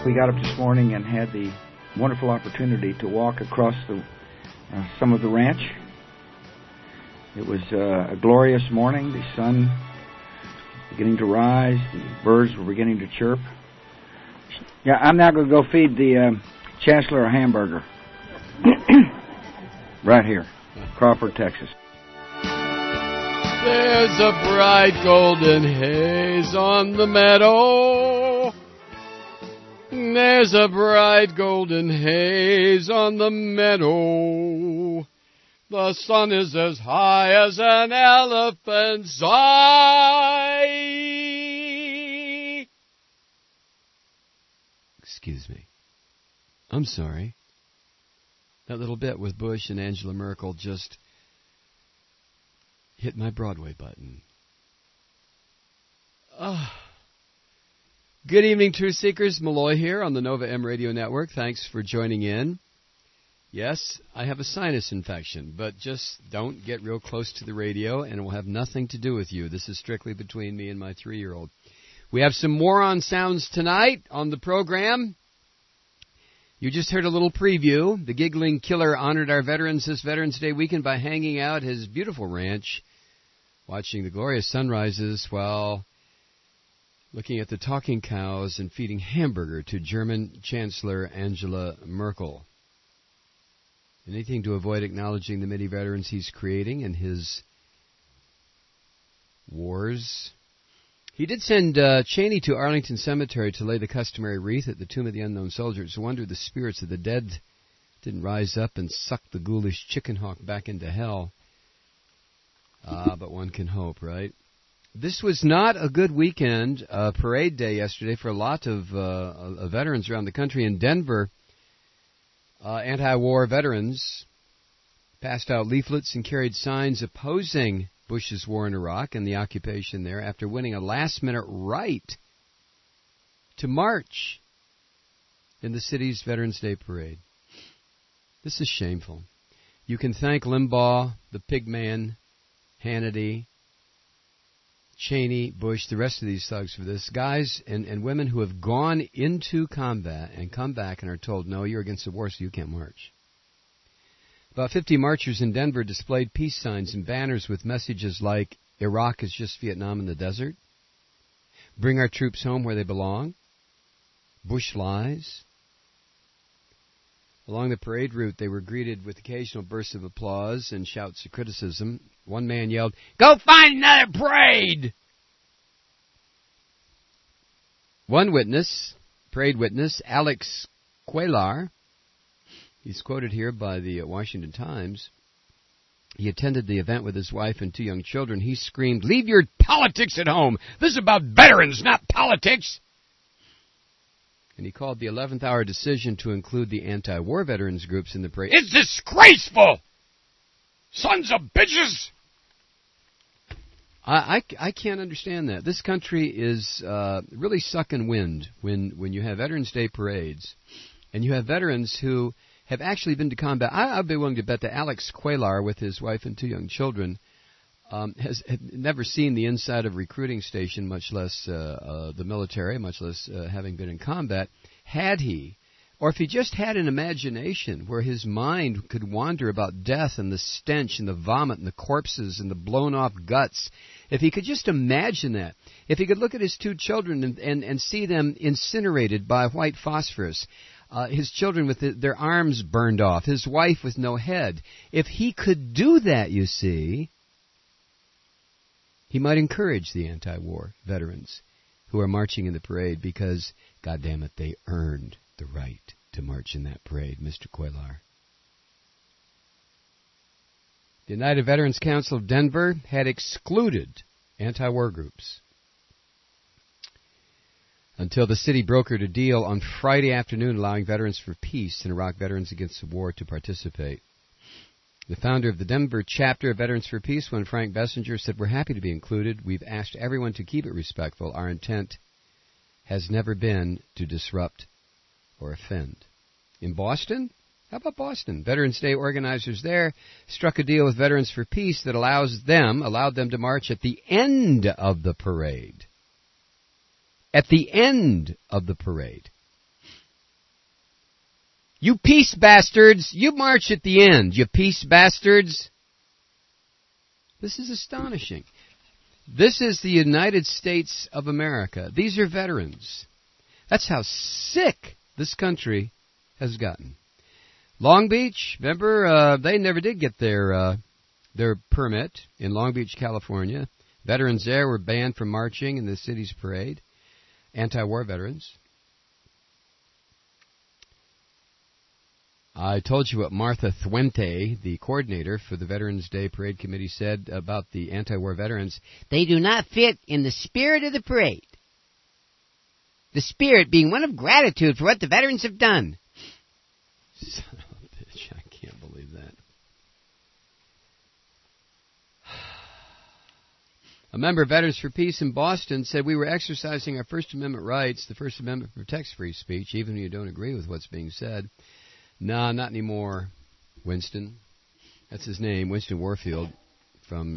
we got up this morning and had the wonderful opportunity to walk across some of the ranch. It was a glorious morning. The sun was beginning to rise. The birds were beginning to chirp. Yeah, I'm now going to go feed the Chancellor a hamburger. Right here, Crawford, Texas. There's a bright golden haze on the meadow. There's a bright golden haze on the meadow. The sun is as high as an elephant's eye. Excuse me. I'm sorry. That little bit with Bush and Angela Merkel just hit my Broadway button. Good evening, Truth Seekers. Malloy here on the Nova M Radio Network. Thanks for joining in. Yes, I have a sinus infection, but just don't get real close to the radio, and it will have nothing to do with you. This is strictly between me and my 3-year-old. We have some moron sounds tonight on the program. You just heard a little preview. The Giggling Killer honored our veterans this Veterans Day weekend by hanging out his beautiful ranch, watching the glorious sunrises while looking at the talking cows and feeding hamburger to German Chancellor Angela Merkel. Anything to avoid acknowledging the many veterans he's creating in his wars. He did send Cheney to Arlington Cemetery to lay the customary wreath at the Tomb of the Unknown Soldier. It's a wonder the spirits of the dead didn't rise up and suck the ghoulish chicken hawk back into hell. But one can hope, right? This was not a good weekend, parade day yesterday for a lot of veterans around the country. In Denver, anti-war veterans passed out leaflets and carried signs opposing Bush's war in Iraq and the occupation there after winning a last-minute right to march in the city's Veterans Day parade. This is shameful. You can thank Limbaugh, the Pigman, Hannity, Cheney, Bush, the rest of these thugs for this. Guys and women who have gone into combat and come back and are told, no, you're against the war, so you can't march. About 50 marchers in Denver displayed peace signs and banners with messages like, Iraq is just Vietnam in the desert, bring our troops home where they belong, Bush lies. Along the parade route, they were greeted with occasional bursts of applause and shouts of criticism. One man yelled, "Go find another parade!" One witness, parade witness, Alex Cuellar, he's quoted here by the Washington Times. He attended the event with his wife and 2 young children. He screamed, "Leave your politics at home! This is about veterans, not politics!" And he called the 11th hour decision to include the anti-war veterans groups in the parade, "It's disgraceful! Sons of bitches!" I can't understand that. This country is really sucking wind when you have Veterans Day parades and you have veterans who have actually been to combat. I'd be willing to bet that Alex Cuellar, with his wife and 2 young children, has never seen the inside of a recruiting station, much less the military, much less having been in combat. Had he, or if he just had an imagination where his mind could wander about death and the stench and the vomit and the corpses and the blown-off guts, if he could just imagine that, if he could look at his 2 children and see them incinerated by white phosphorus, his children with their arms burned off, his wife with no head, if he could do that, you see, he might encourage the anti-war veterans who are marching in the parade because, goddamn it, they earned the right to march in that parade, Mr. Cuellar. The United Veterans Council of Denver had excluded anti-war groups until the city brokered a deal on Friday afternoon allowing Veterans for Peace and Iraq Veterans Against the War to participate. The founder of the Denver chapter of Veterans for Peace, when Frank Bessinger, said, "We're happy to be included. We've asked everyone to keep it respectful. Our intent has never been to disrupt or offend." In Boston? How about Boston? Veterans Day organizers there struck a deal with Veterans for Peace that allowed them to march at the end of the parade. At the end of the parade. You peace bastards, you march at the end, you peace bastards. This is astonishing. This is the United States of America. These are veterans. That's how sick this country has gotten. Long Beach, remember, they never did get their permit in Long Beach, California. Veterans there were banned from marching in the city's parade. Anti-war veterans. I told you what Martha Thuente, the coordinator for the Veterans Day Parade Committee, said about the anti-war veterans. They do not fit in the spirit of the parade. The spirit being one of gratitude for what the veterans have done. Son of a bitch, I can't believe that. A member of Veterans for Peace in Boston said we were exercising our First Amendment rights. The First Amendment protects free speech, even when you don't agree with what's being said. No, not anymore, Winston. That's his name, Winston Warfield from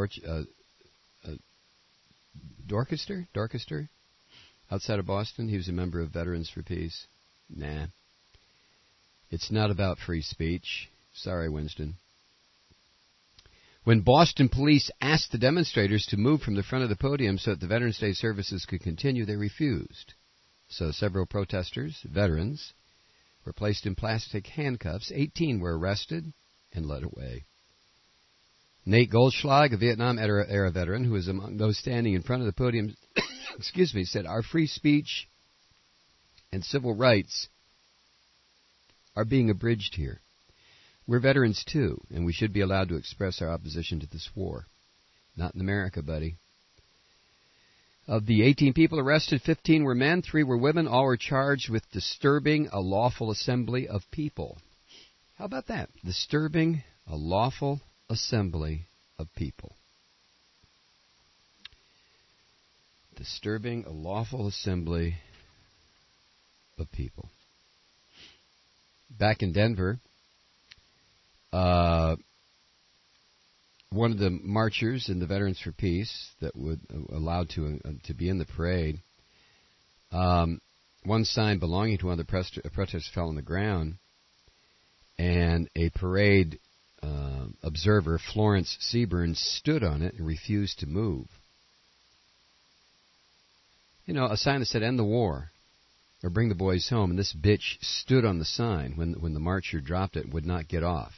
Dorchester, outside of Boston. He was a member of Veterans for Peace. Nah. It's not about free speech. Sorry, Winston. When Boston police asked the demonstrators to move from the front of the podium so that the Veterans Day services could continue, they refused. So several protesters, veterans, were placed in plastic handcuffs. 18 were arrested and led away. Nate Goldschlag, a Vietnam-era veteran who was among those standing in front of the podium, said, our free speech and civil rights are being abridged here. We're veterans, too, and we should be allowed to express our opposition to this war. Not in America, buddy. Of the 18 people arrested, 15 were men, 3 were women. All were charged with disturbing a lawful assembly of people. How about that? Disturbing a lawful assembly of people. Disturbing a lawful assembly of people. Back in Denver, one of the marchers in the Veterans for Peace that would allowed to be in the parade, one sign belonging to one of the protesters fell on the ground, and a parade observer, Florence Seaburn, stood on it and refused to move. You know, a sign that said, end the war, or bring the boys home, and this bitch stood on the sign when the marcher dropped it and would not get off.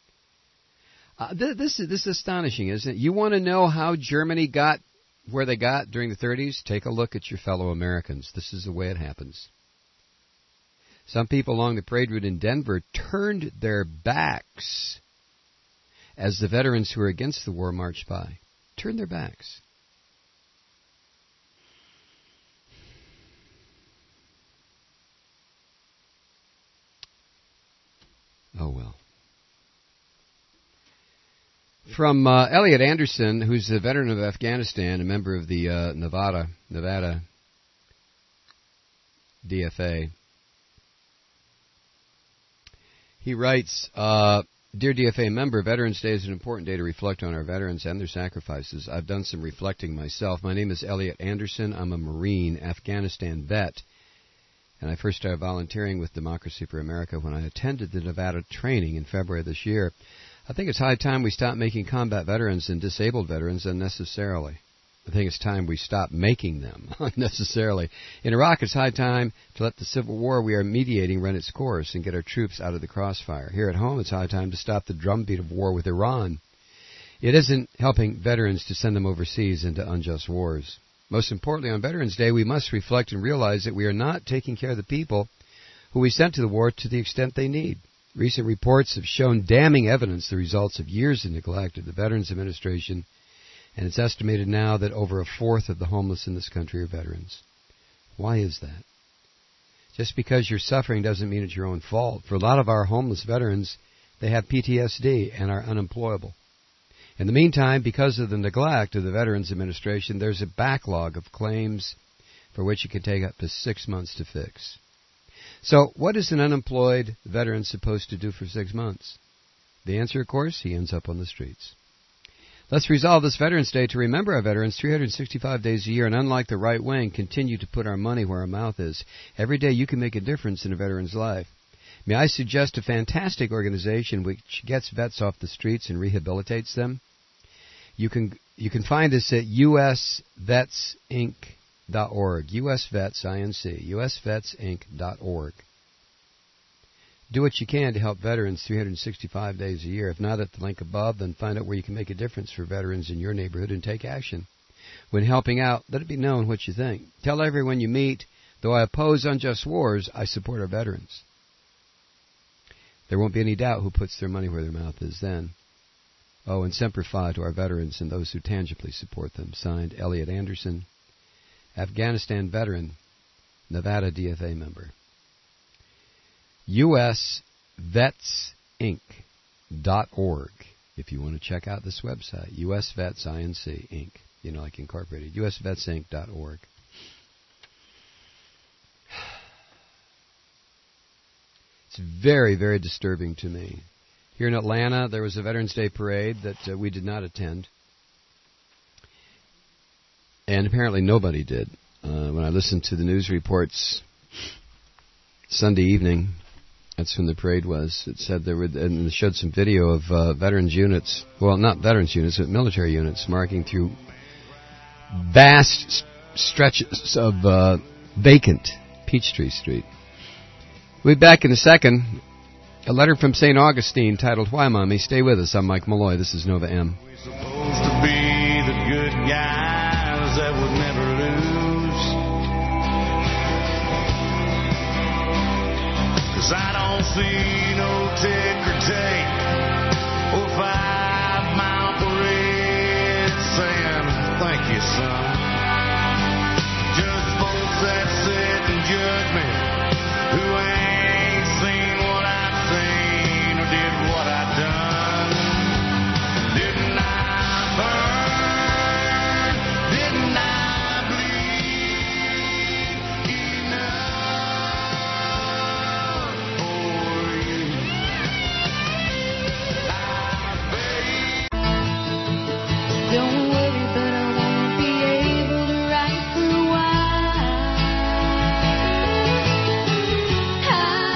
This is astonishing, isn't it? You want to know how Germany got where they got during the 30s? Take a look at your fellow Americans. This is the way it happens. Some people along the parade route in Denver turned their backs as the veterans who were against the war marched by. Turned their backs. Oh, well. From Elliot Anderson, who's a veteran of Afghanistan, a member of the Nevada DFA. He writes, Dear DFA member, Veterans Day is an important day to reflect on our veterans and their sacrifices. I've done some reflecting myself. My name is Elliot Anderson. I'm a Marine, Afghanistan vet. And I first started volunteering with Democracy for America when I attended the Nevada training in February of this year. I think it's high time we stop making combat veterans and disabled veterans unnecessarily. I think it's time we stop making them unnecessarily. In Iraq, it's high time to let the civil war we are mediating run its course and get our troops out of the crossfire. Here at home, it's high time to stop the drumbeat of war with Iran. It isn't helping veterans to send them overseas into unjust wars. Most importantly, on Veterans Day, we must reflect and realize that we are not taking care of the people who we sent to the war to the extent they need. Recent reports have shown damning evidence the results of years of neglect of the Veterans Administration, and it's estimated now that over a fourth of the homeless in this country are veterans. Why is that? Just because you're suffering doesn't mean it's your own fault. For a lot of our homeless veterans, they have PTSD and are unemployable. In the meantime, because of the neglect of the Veterans Administration, there's a backlog of claims for which it can take up to 6 months to fix. So, what is an unemployed veteran supposed to do for 6 months? The answer, of course, he ends up on the streets. Let's resolve this Veterans Day to remember our veterans 365 days a year, and unlike the right wing, continue to put our money where our mouth is. Every day you can make a difference in a veteran's life. May I suggest a fantastic organization which gets vets off the streets and rehabilitates them? You can find us at usvetsinc.org. USVets, INC, usvetsinc.org. Do what you can to help veterans 365 days a year. If not at the link above, then find out where you can make a difference for veterans in your neighborhood and take action. When helping out, let it be known what you think. Tell everyone you meet, though I oppose unjust wars, I support our veterans. There won't be any doubt who puts their money where their mouth is then. Oh, and Semper Fi to our veterans and those who tangibly support them. Signed, Elliot Anderson, Afghanistan veteran, Nevada DFA member. usvetsinc.org if you want to check out this website. USVets, INC, Inc. You know, like Incorporated. usvetsinc.org. It's very, very disturbing to me. Here in Atlanta, there was a Veterans Day parade that we did not attend. And apparently nobody did. When I listened to the news reports Sunday evening, that's when the parade was. It said there were, and it showed some video of veterans units, well, not veterans units, but military units marching through vast stretches of vacant Peachtree Street. We'll be back in a second. A letter from St. Augustine titled, Why, Mommy? Stay with us. I'm Mike Malloy. This is Nova M. We're supposed to be the good guys that would never lose. 'Cause I don't see no tick or take or 5-mile parade saying, thank you, son. Just folks that sit and judge me who ain't seen what I've seen or did what I've done. Didn't I burn? Didn't I bleed enough for you? I paid. Don't worry, but I won't be able to write for a while. I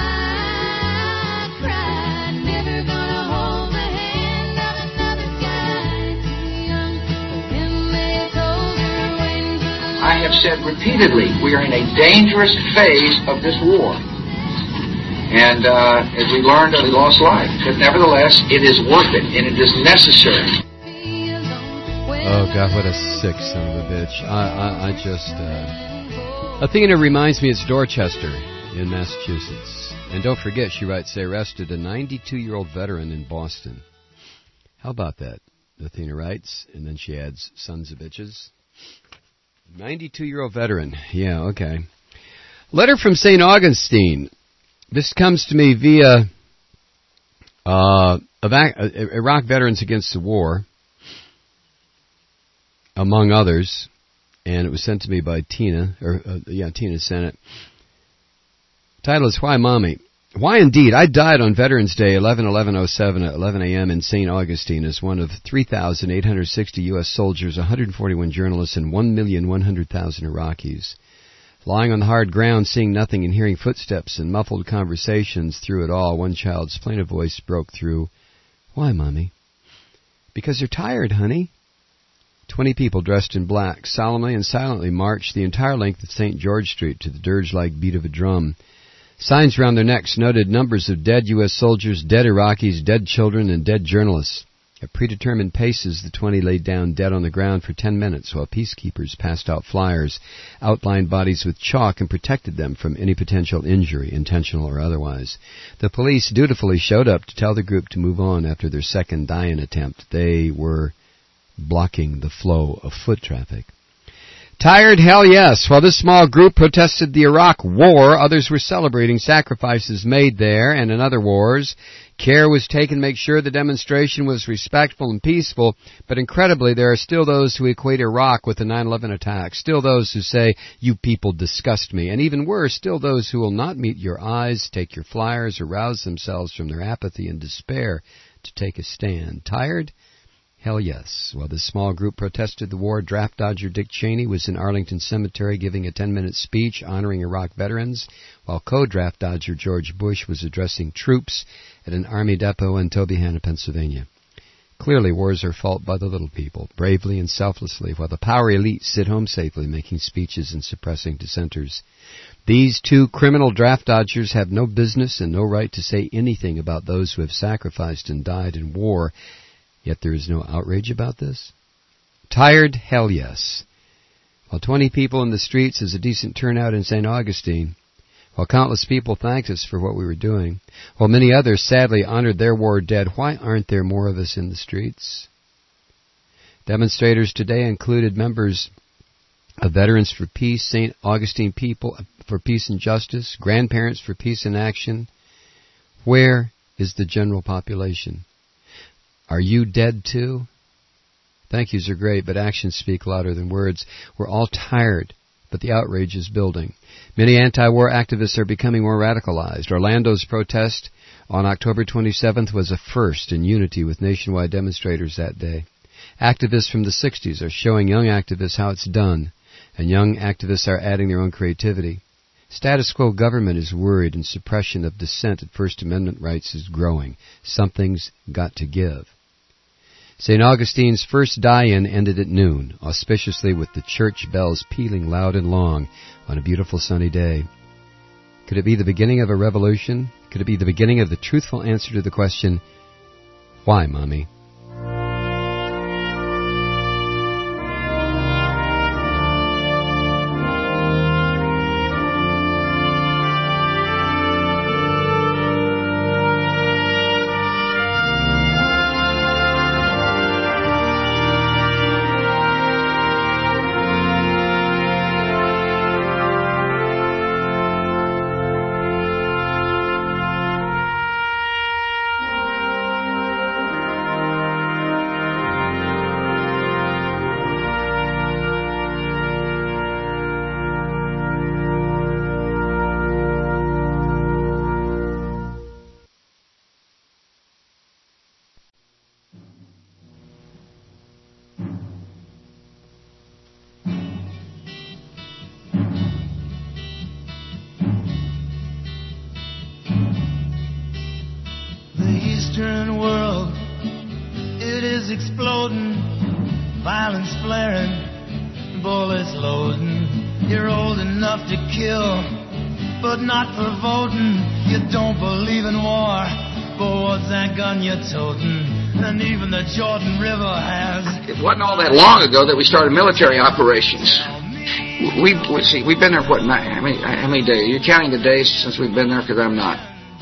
cried, never gonna hold the hand of another guy too young for him. They told her waiting for the I have said repeatedly, we are in a dangerous phase of this war. And as we learned, we lost life. But nevertheless, it is worth it, and it is necessary. Oh, God, what a sick son of a bitch. I just... Athena reminds me it's Dorchester in Massachusetts. And don't forget, she writes, they arrested a 92-year-old veteran in Boston. How about that? Athena writes, and then she adds, sons of bitches. 92-year-old veteran. Yeah, okay. Letter from St. Augustine. This comes to me via Iraq Veterans Against the War, among others, and it was sent to me by Tina, Tina sent it. Title is, Why, Mommy? Why, indeed, I died on Veterans Day, 11/11/07 at 11 a.m. in St. Augustine as one of 3,860 U.S. soldiers, 141 journalists, and 1,100,000 Iraqis. Lying on the hard ground, seeing nothing and hearing footsteps and muffled conversations through it all, one child's plaintive voice broke through. Why, Mommy? Because you're tired, honey. 20 people dressed in black solemnly and silently marched the entire length of St. George Street to the dirge-like beat of a drum. Signs around their necks noted numbers of dead U.S. soldiers, dead Iraqis, dead children, and dead journalists. At predetermined paces, the 20 laid down dead on the ground for 10 minutes while peacekeepers passed out flyers, outlined bodies with chalk, and protected them from any potential injury, intentional or otherwise. The police dutifully showed up to tell the group to move on after their second die-in attempt. They were blocking the flow of foot traffic. Tired? Hell yes. While this small group protested the Iraq War, others were celebrating sacrifices made there and in other wars. Care was taken to make sure the demonstration was respectful and peaceful, but incredibly there are still those who equate Iraq with the 9/11 attack, still those who say, you people disgust me, and even worse, still those who will not meet your eyes, take your flyers, or rouse themselves from their apathy and despair to take a stand. Tired? Hell yes. While this small group protested the war, draft dodger Dick Cheney was in Arlington Cemetery giving a 10-minute speech honoring Iraq veterans, while co-draft dodger George Bush was addressing troops at an Army depot in Tobyhanna, Pennsylvania. Clearly, wars are fought by the little people, bravely and selflessly, while the power elites sit home safely, making speeches and suppressing dissenters. These two criminal draft dodgers have no business and no right to say anything about those who have sacrificed and died in war, yet there is no outrage about this? Tired? Hell yes. While 20 people in the streets is a decent turnout in St. Augustine, while countless people thanked us for what we were doing, while many others sadly honored their war dead, why aren't there more of us in the streets? Demonstrators today included members of Veterans for Peace, St. Augustine People for Peace and Justice, Grandparents for Peace and Action. Where is the general population? Are you dead too? Thank yous are great, but actions speak louder than words. We're all tired, but the outrage is building. Many anti-war activists are becoming more radicalized. Orlando's protest on October 27th was a first in unity with nationwide demonstrators that day. Activists from the 60s are showing young activists how it's done, and young activists are adding their own creativity. Status quo government is worried, and suppression of dissent at First Amendment rights is growing. Something's got to give. St. Augustine's first die-in ended at noon, auspiciously with the church bells pealing loud and long on a beautiful sunny day. Could it be the beginning of a revolution? Could it be the beginning of the truthful answer to the question, why, Mommy? Eastern world, it is exploding, violence flaring, bullets loading. You're old enough to kill, but not for voting. You don't believe in war, but what's that gun you're toting? And even the Jordan River has. It wasn't all that long ago that we started military operations. We've been there, how many days? You're counting the days since we've been there, because I'm not.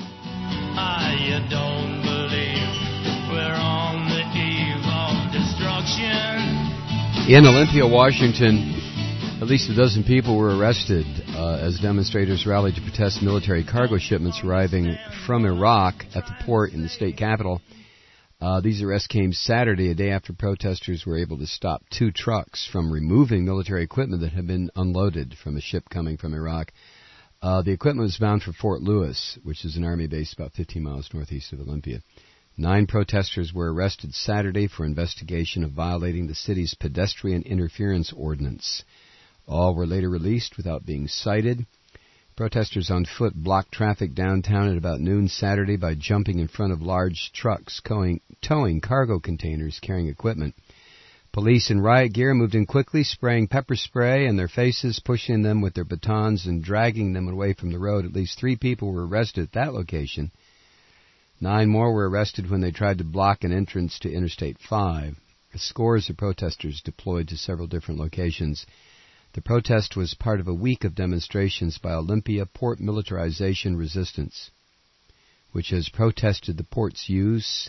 You don't believe we're on the eve of destruction. In Olympia, Washington, at least a dozen people were arrested as demonstrators rallied to protest military cargo shipments arriving from Iraq at the port in the state capital. These arrests came Saturday, a day after protesters were able to stop 2 trucks from removing military equipment that had been unloaded from a ship coming from Iraq. The equipment was bound for Fort Lewis, which is an Army base about 15 miles northeast of Olympia. 9 protesters were arrested Saturday for investigation of violating the city's pedestrian interference ordinance. All were later released without being cited. Protesters on foot blocked traffic downtown at about noon Saturday by jumping in front of large trucks towing cargo containers carrying equipment. Police in riot gear moved in quickly, spraying pepper spray in their faces, pushing them with their batons, and dragging them away from the road. At least 3 people were arrested at that location. 9 more were arrested when they tried to block an entrance to Interstate 5. Scores of protesters deployed to several different locations. The protest was part of a week of demonstrations by Olympia Port Militarization Resistance, which has protested the port's use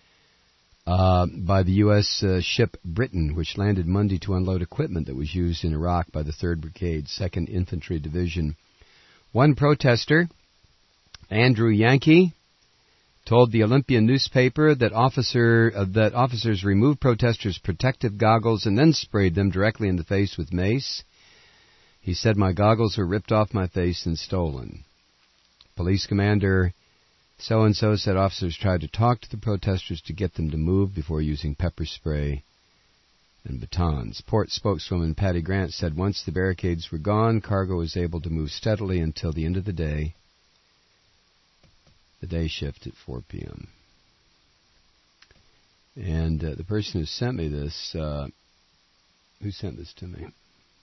by the U.S. ship Britain, which landed Monday to unload equipment that was used in Iraq by the 3rd Brigade, 2nd Infantry Division. One protester, Andrew Yankee, told the Olympian newspaper that officers removed protesters' protective goggles and then sprayed them directly in the face with mace. He said, "My goggles were ripped off my face and stolen." Police Commander So-and-so said officers tried to talk to the protesters to get them to move before using pepper spray and batons. Port spokeswoman Patty Grant said once the barricades were gone, cargo was able to move steadily until the end of the day shift at 4 p.m. And the person who sent me this, who sent this to me?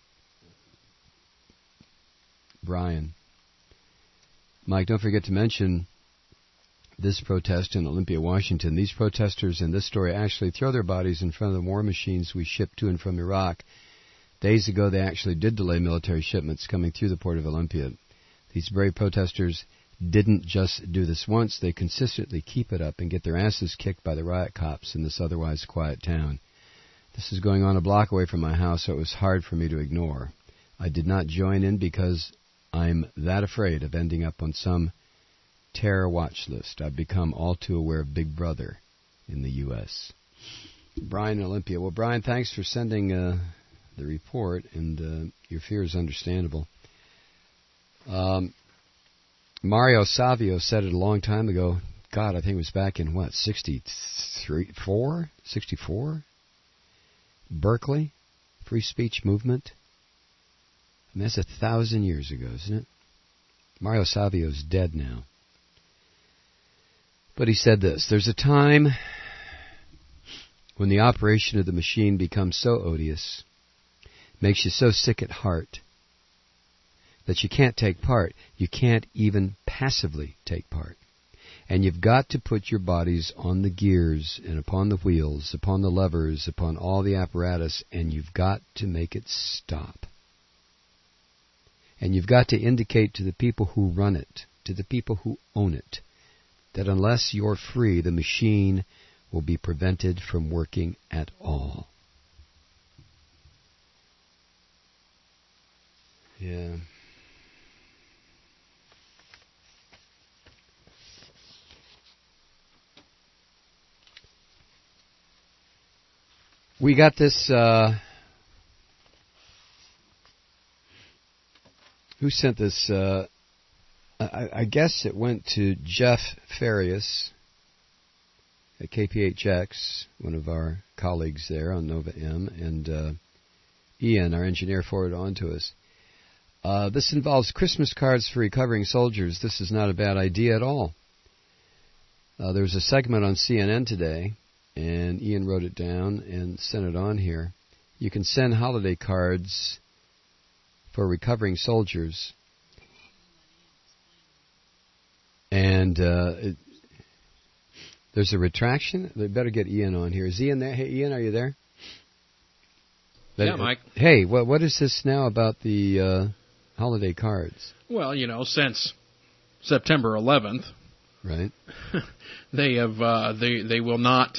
Brian. Mike, don't forget to mention this protest in Olympia, Washington. These protesters in this story actually throw their bodies in front of the war machines we ship to and from Iraq. Days ago, they actually did delay military shipments coming through the port of Olympia. These brave protesters didn't just do this once. They consistently keep it up and get their asses kicked by the riot cops in this otherwise quiet town. This is going on a block away from my house, so it was hard for me to ignore. I did not join in because I'm that afraid of ending up on some terror watch list. I've become all too aware of Big Brother in the U.S. Brian in Olympia. Well, Brian, thanks for sending the report, and your fear is understandable. Mario Savio said it a long time ago. God, I think it was back in, 64? Berkeley? Free speech movement? I mean, that's 1,000 years ago, isn't it? Mario Savio's dead now. But he said this: there's a time when the operation of the machine becomes so odious, makes you so sick at heart, that you can't take part. You can't even passively take part. And you've got to put your bodies on the gears and upon the wheels, upon the levers, upon all the apparatus, and you've got to make it stop. And you've got to indicate to the people who run it, to the people who own it, that unless you're free, the machine will be prevented from working at all. Yeah. We got this, who sent this? I guess it went to Jeff Farias at KPHX, one of our colleagues there on Nova M, and Ian, our engineer, forwarded on to us. This involves Christmas cards for recovering soldiers. This is not a bad idea at all. There was a segment on CNN today, and Ian wrote it down and sent it on here. You can send holiday cards for recovering soldiers. And there's a retraction. They better get Ian on here. Is Ian there? Hey, Ian, are you there? Yeah, Mike. Hey, what is this now about the holiday cards? Well, since September 11th, right? They have they will not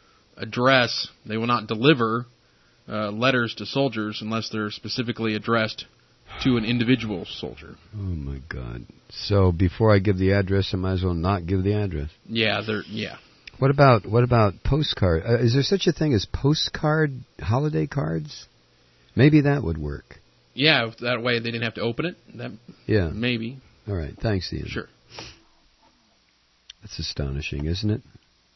deliver letters to soldiers unless they're specifically addressed to an individual soldier. Oh my God! So before I give the address, I might as well not give the address. Yeah, What about postcard? Is there such a thing as postcard holiday cards? Maybe that would work. Yeah, that way they didn't have to open it. Yeah, maybe. All right, thanks, Ian. Sure. That's astonishing, isn't it?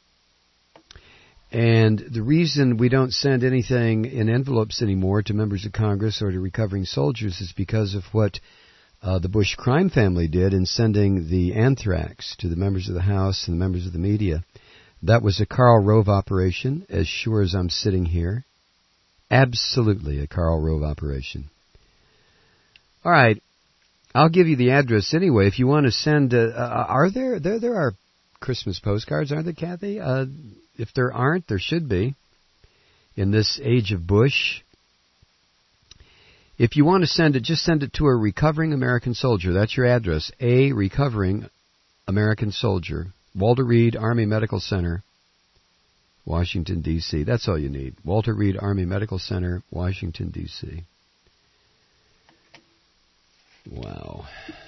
And the reason we don't send anything in envelopes anymore to members of Congress or to recovering soldiers is because of what the Bush crime family did in sending the anthrax to the members of the House and the members of the media. That was a Karl Rove operation, as sure as I'm sitting here. Absolutely a Karl Rove operation. All right, I'll give you the address anyway. If you want to send, there are Christmas postcards, aren't there, Kathy? If there aren't, there should be. In this age of Bush. If you want to send it, just send it to a recovering American soldier. That's your address. A recovering American soldier. Walter Reed Army Medical Center, Washington, D.C. That's all you need. Walter Reed Army Medical Center, Washington, D.C. Wow.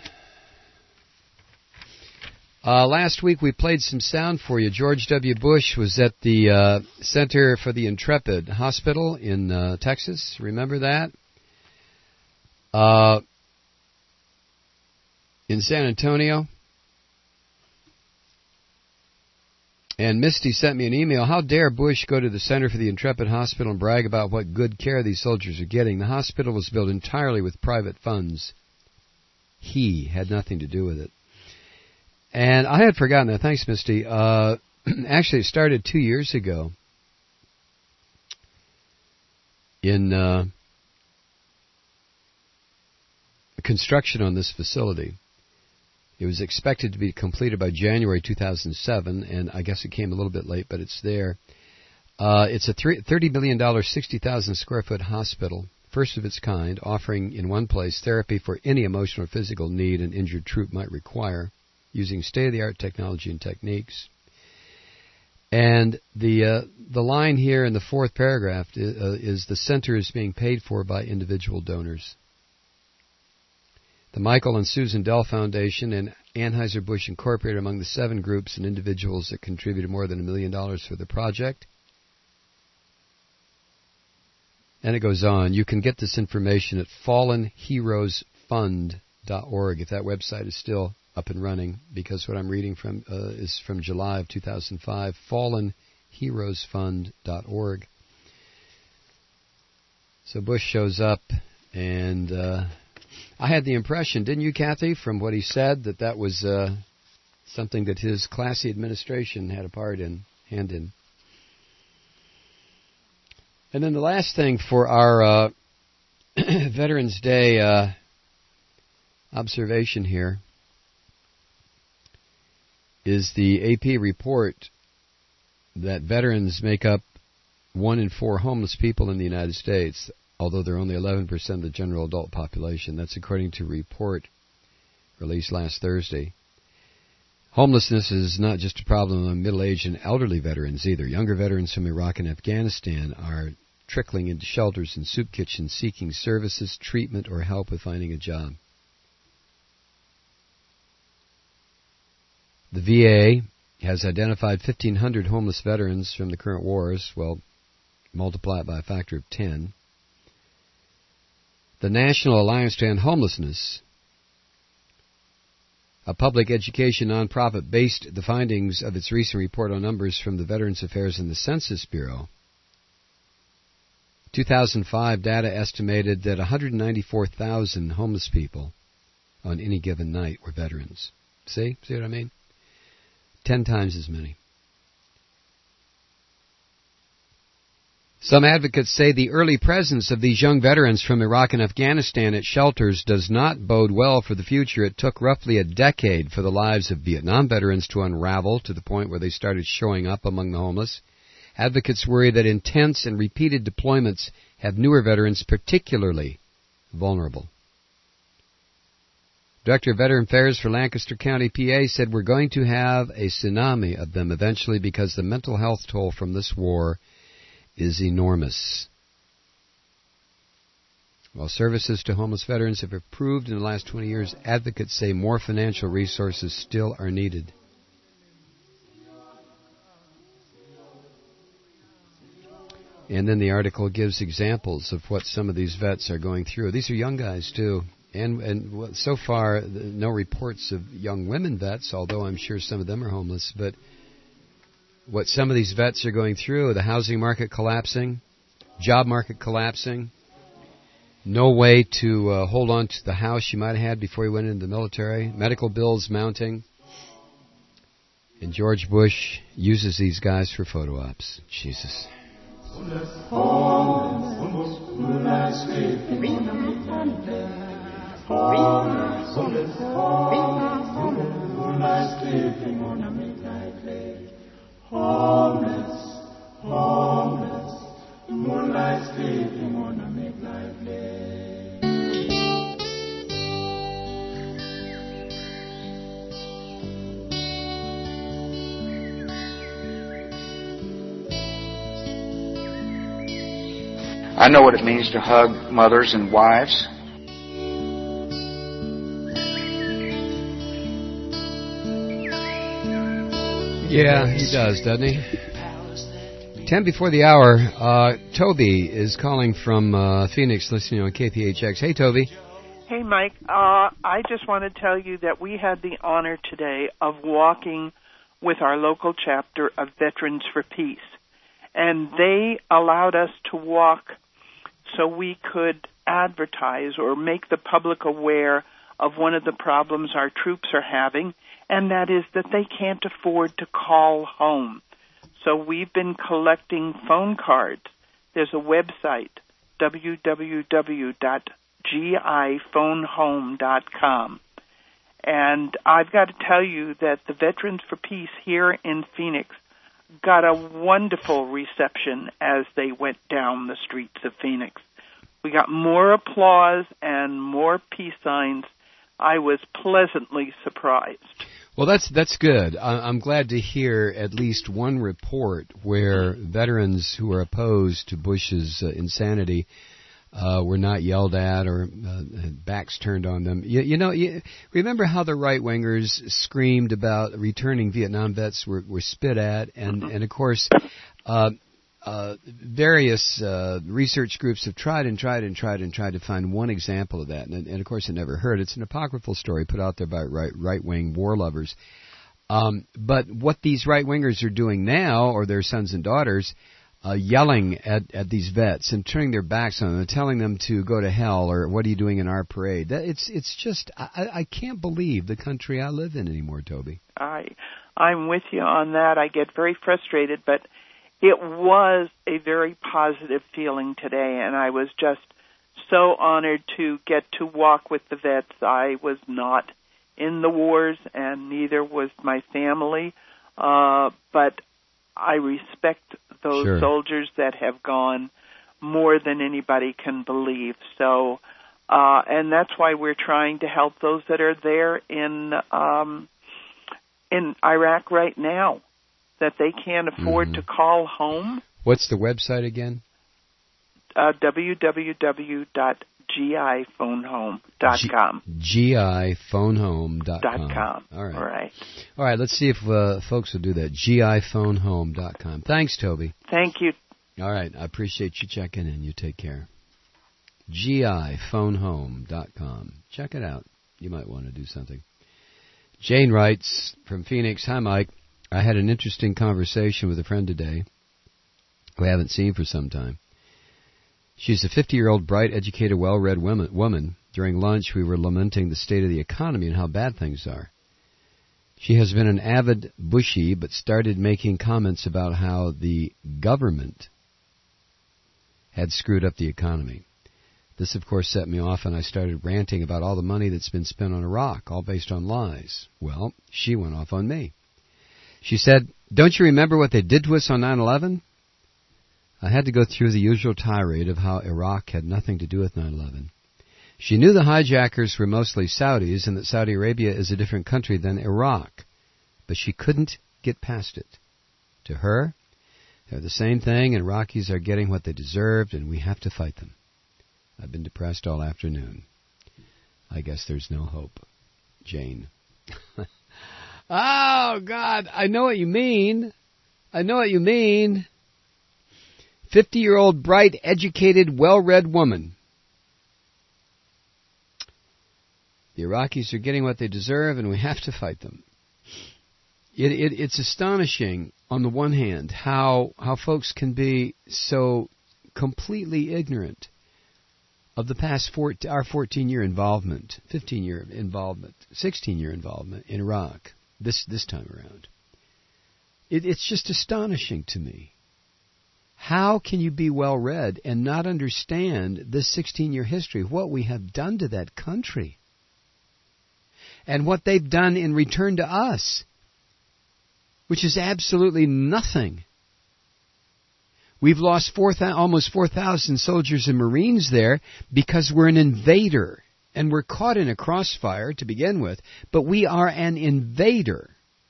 Last week we played some sound for you. George W. Bush was at the Center for the Intrepid Hospital in Texas. Remember that? In San Antonio. And Misty sent me an email. How dare Bush go to the Center for the Intrepid Hospital and brag about what good care these soldiers are getting? The hospital was built entirely with private funds. He had nothing to do with it. And I had forgotten that. Thanks, Misty. Actually, it started 2 years ago in construction on this facility. It was expected to be completed by January 2007, and I guess it came a little bit late, but it's there. It's a $30 million, 60,000 square foot hospital, first of its kind, offering in one place therapy for any emotional or physical need an injured troop might require, using state-of-the-art technology and techniques. And the line here in the fourth paragraph is the center is being paid for by individual donors. The Michael and Susan Dell Foundation and Anheuser-Busch Incorporated are among the 7 groups and individuals that contributed more than $1 million for the project. And it goes on. You can get this information at fallenheroesfund.org if that website is still up and running, because what I'm reading from is from July of 2005, fallenheroesfund.org. So Bush shows up, and I had the impression, didn't you, Kathy, from what he said, that was something that his classy administration had a hand in. And then the last thing for our Veterans Day observation here is the AP report that veterans make up 1 in 4 homeless people in the United States, although they're only 11% of the general adult population. That's according to a report released last Thursday. Homelessness is not just a problem among middle-aged and elderly veterans either. Younger veterans from Iraq and Afghanistan are trickling into shelters and soup kitchens seeking services, treatment, or help with finding a job. The VA has identified 1,500 homeless veterans from the current wars. Well, multiply it by a factor of 10. The National Alliance to End Homelessness, a public education nonprofit, based the findings of its recent report on numbers from the Veterans Affairs and the Census Bureau. 2005 data estimated that 194,000 homeless people on any given night were veterans. See what I mean? 10 times as many. Some advocates say the early presence of these young veterans from Iraq and Afghanistan at shelters does not bode well for the future. It took roughly a decade for the lives of Vietnam veterans to unravel to the point where they started showing up among the homeless. Advocates worry that intense and repeated deployments have newer veterans particularly vulnerable. Director of Veteran Affairs for Lancaster County, PA, said we're going to have a tsunami of them eventually because the mental health toll from this war is enormous. While services to homeless veterans have improved in the last 20 years, advocates say more financial resources still are needed. And then the article gives examples of what some of these vets are going through. These are young guys, too. And so far, no reports of young women vets, although I'm sure some of them are homeless. But what some of these vets are going through, the housing market collapsing, job market collapsing, no way to hold on to the house you might have had before you went into the military, medical bills mounting. And George Bush uses these guys for photo ops. Jesus. I know what it means to hug mothers and wives. Yeah, he does, doesn't he? 10 before the hour, Toby is calling from Phoenix, listening on KPHX. Hey, Toby. Hey, Mike. I just want to tell you that we had the honor today of walking with our local chapter of Veterans for Peace. And they allowed us to walk so we could advertise or make the public aware of one of the problems our troops are having, and that is that they can't afford to call home. So we've been collecting phone cards. There's a website, www.giphonehome.com. And I've got to tell you that the Veterans for Peace here in Phoenix got a wonderful reception as they went down the streets of Phoenix. We got more applause and more peace signs. I was pleasantly surprised. Well, that's good. I'm glad to hear at least one report where veterans who are opposed to Bush's insanity were not yelled at or backs turned on them. You remember how the right-wingers screamed about returning Vietnam vets were spit at, and of course, various research groups have tried to find one example of that, and of course it never hurt. It's an apocryphal story put out there by right-wing war lovers. But what these right-wingers are doing now, or their sons and daughters, yelling at these vets and turning their backs on them and telling them to go to hell, or what are you doing in our parade? It's just, I can't believe the country I live in anymore, Toby. I'm with you on that. I get very frustrated, but it was a very positive feeling today, and I was just so honored to get to walk with the vets. I was not in the wars, and neither was my family, but I respect those soldiers that have gone more than anybody can believe. So, and that's why we're trying to help those that are there in Iraq right now, that they can't afford to call home. What's the website again? www.giphonehome.com. giphonehome.com. All right. Let's see if folks will do that. giphonehome.com. Thanks, Toby. Thank you. All right. I appreciate you checking in. You take care. giphonehome.com. Check it out. You might want to do something. Jane writes from Phoenix, "Hi, Mike. I had an interesting conversation with a friend today who I haven't seen for some time. She's a 50-year-old, bright, educated, well-read woman. During lunch, we were lamenting the state of the economy and how bad things are. She has been an avid Bushie, but started making comments about how the government had screwed up the economy. This, of course, set me off, and I started ranting about all the money that's been spent on Iraq, all based on lies. Well, she went off on me. She said, 'Don't you remember what they did to us on 9/11? I had to go through the usual tirade of how Iraq had nothing to do with 9/11. She knew the hijackers were mostly Saudis and that Saudi Arabia is a different country than Iraq, but she couldn't get past it. To her, they're the same thing, and Iraqis are getting what they deserved, and we have to fight them. I've been depressed all afternoon. I guess there's no hope. Jane.'" Oh, God, I know what you mean. 50-year-old, bright, educated, well-read woman. The Iraqis are getting what they deserve, and we have to fight them. It's astonishing, on the one hand, how folks can be so completely ignorant of the past our 14-year involvement, 15-year involvement, 16-year involvement in Iraq this time around. It's just astonishing to me. How can you be well-read and not understand this 16-year history, what we have done to that country, and what they've done in return to us, which is absolutely nothing? We've lost almost 4,000 soldiers and Marines there because we're an invader, and we're caught in a crossfire to begin with, but we are an invader.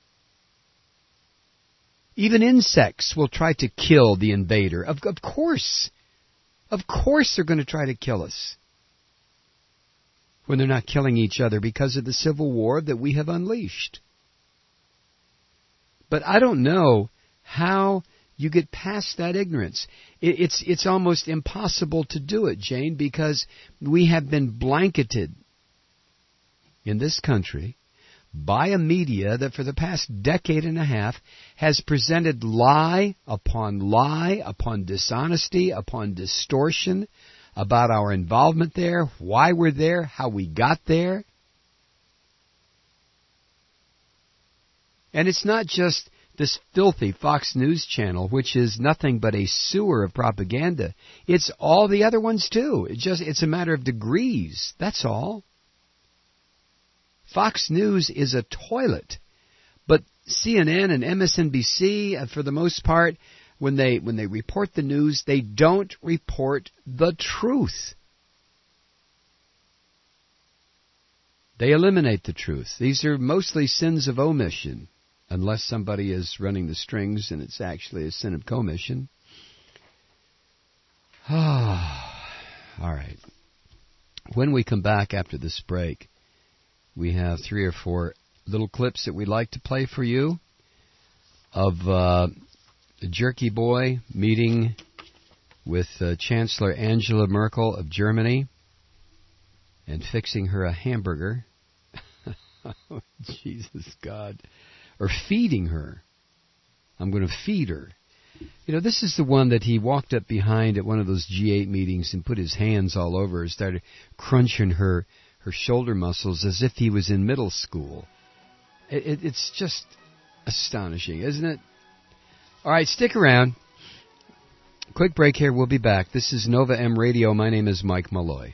Even insects will try to kill the invader. Of course. Of course they're going to try to kill us when they're not killing each other because of the civil war that we have unleashed. But I don't know how you get past that ignorance. It's almost impossible to do it, Jane, because we have been blanketed in this country by a media that for the past decade and a half has presented lie upon dishonesty, upon distortion about our involvement there, why we're there, how we got there. And it's not just this filthy Fox News channel, which is nothing but a sewer of propaganda. It's all the other ones too. It's a matter of degrees. That's all. Fox News is a toilet. But CNN and MSNBC, for the most part, when they report the news, they don't report the truth. They eliminate the truth. These are mostly sins of omission, unless somebody is running the strings and it's actually a sin of commission. All right. When we come back after this break, we have 3 or 4 little clips that we'd like to play for you of the Jerky Boy meeting with Chancellor Angela Merkel of Germany and fixing her a hamburger. Oh, Jesus God. Or feeding her. I'm going to feed her. You know, this is the one that he walked up behind at one of those G8 meetings and put his hands all over her, started crunching her shoulder muscles as if he was in middle school. It's just astonishing, isn't it? All right, stick around. Quick break here. We'll be back. This is Nova M Radio. My name is Mike Malloy.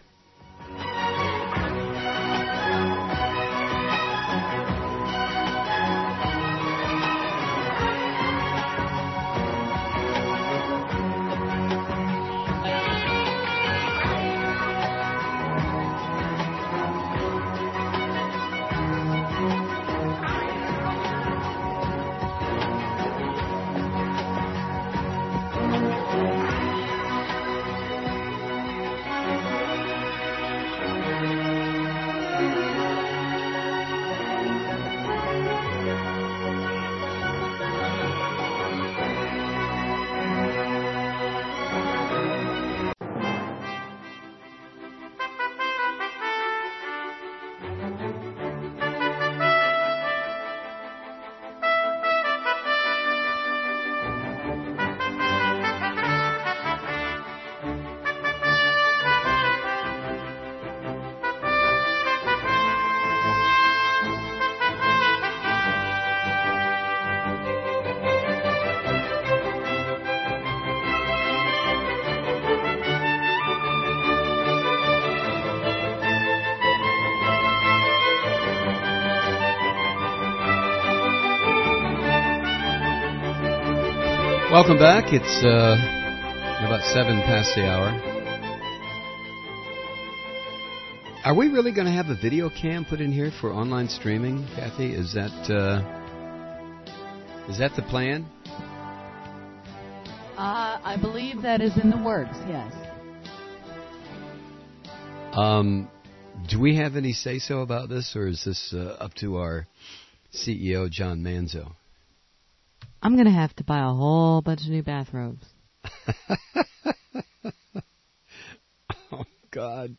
Welcome back. It's about 7 past the hour. Are we really going to have a video cam put in here for online streaming, Kathy? Is that the plan? I believe that is in the works, yes. Do we have any say-so about this, or is this up to our CEO, John Manzo? I'm going to have to buy a whole bunch of new bathrobes. Oh, God.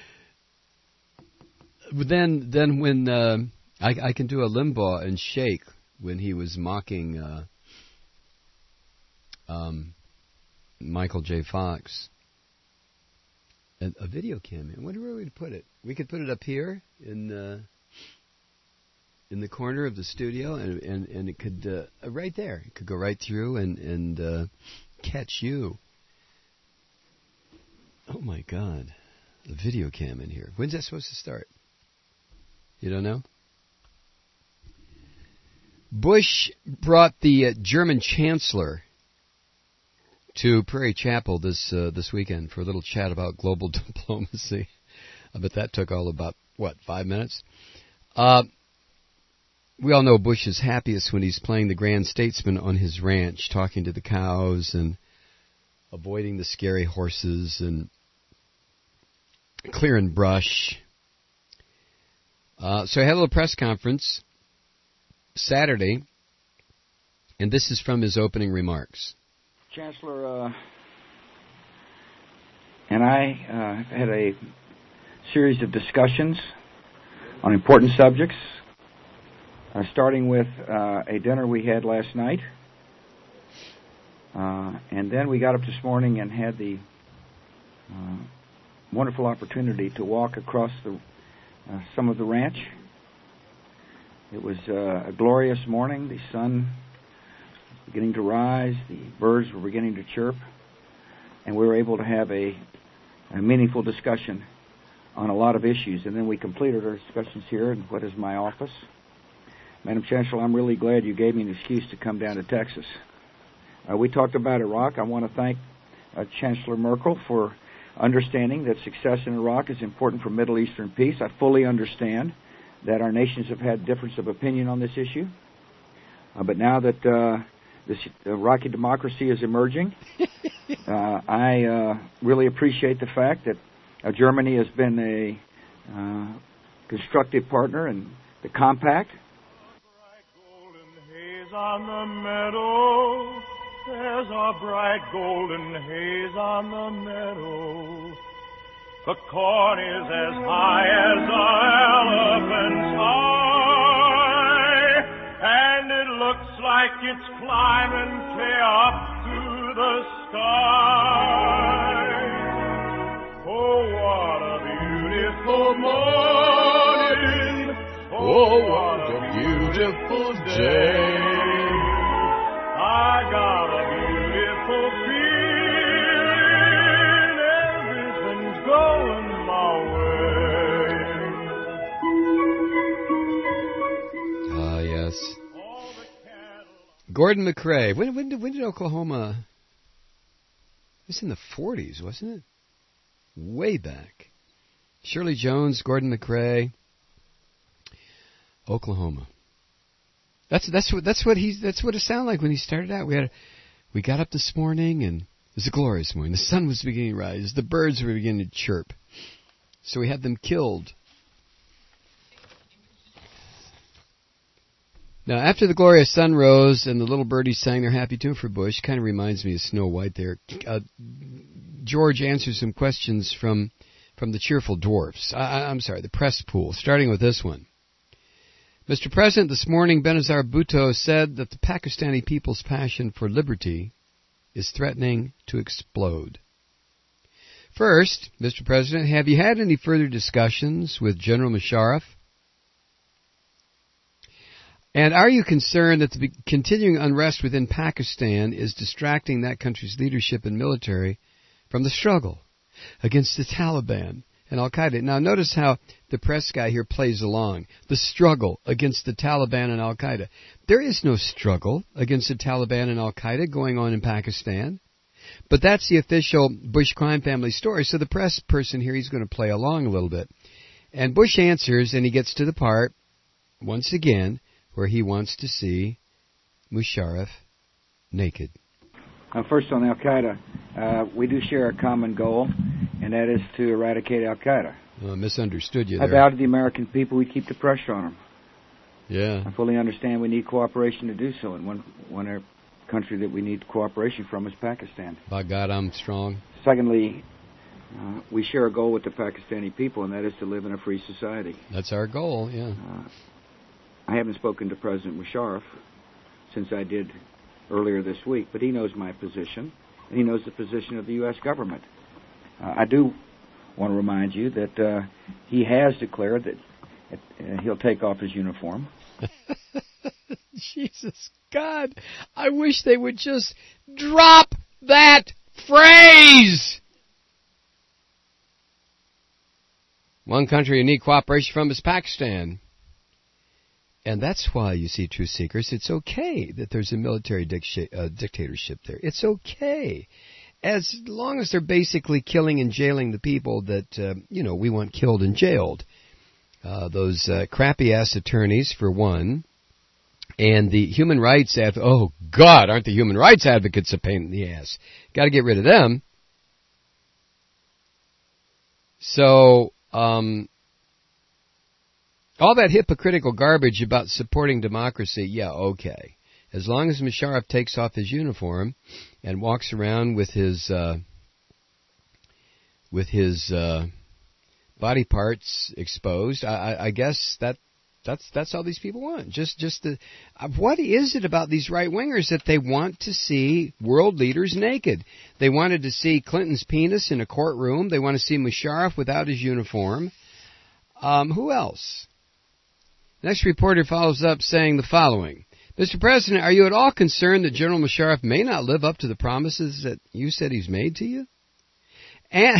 Then when I can do a Limbaugh and shake when he was mocking Michael J. Fox. A video cam. Where would we put it? We could put it up here in the corner of the studio, and it could right there. It could go right through and catch you. Oh my God, a video cam in here. When's that supposed to start? You don't know? Bush brought the German Chancellor to Prairie Chapel this weekend for a little chat about global diplomacy. I bet that took all about 5 minutes. We all know Bush is happiest when he's playing the grand statesman on his ranch, talking to the cows and avoiding the scary horses and clearing brush. So I had a little press conference Saturday, and this is from his opening remarks. Chancellor and I had a series of discussions on important subjects. starting with a dinner we had last night. And then we got up this morning and had the wonderful opportunity to walk across some of the ranch. It was a glorious morning. The sun was beginning to rise. The birds were beginning to chirp. And we were able to have a meaningful discussion on a lot of issues. And then we completed our discussions here in what is my office. Madam Chancellor, I'm really glad you gave me an excuse to come down to Texas. We talked about Iraq. I want to thank Chancellor Merkel for understanding that success in Iraq is important for Middle Eastern peace. I fully understand that our nations have had difference of opinion on this issue. But now that this Iraqi democracy is emerging, I really appreciate the fact that Germany has been a constructive partner in the compact. On the meadow, there's a bright golden haze on the meadow. The corn is as high as an elephant's eye, and it looks like it's climbing clear up to the sky. Oh, what a beautiful morning! Oh, what a beautiful day! I got a beautiful feeling, everything's going my way. Ah, yes. Gordon McCrae. When did Oklahoma? It was in the 40s, wasn't it? Way back. Shirley Jones, Gordon McCrae, Oklahoma. That's what it sounded like when he started out. We got up this morning and it was a glorious morning. The sun was beginning to rise. The birds were beginning to chirp. So we had them killed. Now, after the glorious sun rose and the little birdies sang their happy tune for Bush, kind of reminds me of Snow White there. George answered some questions from the cheerful dwarfs. I'm sorry, the press pool, starting with this one. Mr. President, this morning Benazir Bhutto said that the Pakistani people's passion for liberty is threatening to explode. First, Mr. President, have you had any further discussions with General Musharraf? And are you concerned that the continuing unrest within Pakistan is distracting that country's leadership and military from the struggle against the Taliban and Al-Qaeda? Now, notice how the press guy here plays along. The struggle against the Taliban and Al-Qaeda. There is no struggle against the Taliban and Al-Qaeda going on in Pakistan. But that's the official Bush crime family story. So the press person here, he's going to play along a little bit. And Bush answers, and he gets to the part, once again, where he wants to see Musharraf naked. First on Al-Qaeda, we do share a common goal, and that is to eradicate Al-Qaeda. Well, I misunderstood you I there. vow to the American people we keep the pressure on them. Yeah. I fully understand we need cooperation to do so, and one country that we need cooperation from is Pakistan. By God, I'm strong. Secondly, we share a goal with the Pakistani people, and that is to live in a free society. That's our goal, yeah. I haven't spoken to President Musharraf since I did earlier this week, but he knows my position, and he knows the position of the U.S. government. I do want to remind you that he has declared that he'll take off his uniform. Jesus God, I wish they would just drop that phrase. One country you need cooperation from is Pakistan. And that's why, you see, Truth Seekers, it's okay that there's a military dictatorship there. It's okay. As long as they're basically killing and jailing the people that, we want killed and jailed. Those crappy-ass attorneys, for one, and the human rights advocates. Oh, God, aren't the human rights advocates a pain in the ass? Got to get rid of them. So, all that hypocritical garbage about supporting democracy, yeah, okay. As long as Musharraf takes off his uniform and walks around with his body parts exposed, I guess That's all these people want. Just the what is it about these right wingers that they want to see world leaders naked? They wanted to see Clinton's penis in a courtroom. They want to see Musharraf without his uniform. Who else? Next reporter follows up saying the following: Mr. President, are you at all concerned that General Musharraf may not live up to the promises that you said he's made to you? And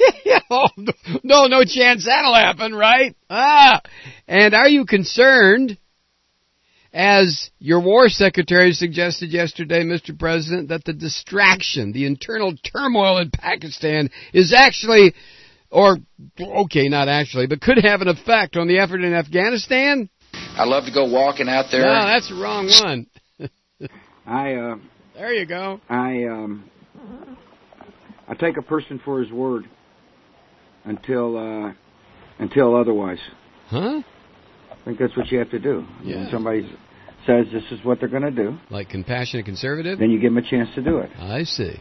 no chance that'll happen, right? And are you concerned, as your war secretary suggested yesterday, Mr. President, that the distraction, the internal turmoil in Pakistan is actually, or, okay, not actually, but could have an effect on the effort in Afghanistan? I love to go walking out there. No, that's the wrong one. There you go. I take a person for his word until otherwise. Huh? I think that's what you have to do. Yeah. When somebody says this is what they're going to do, Like compassionate conservative? then you give them a chance to do it. I see.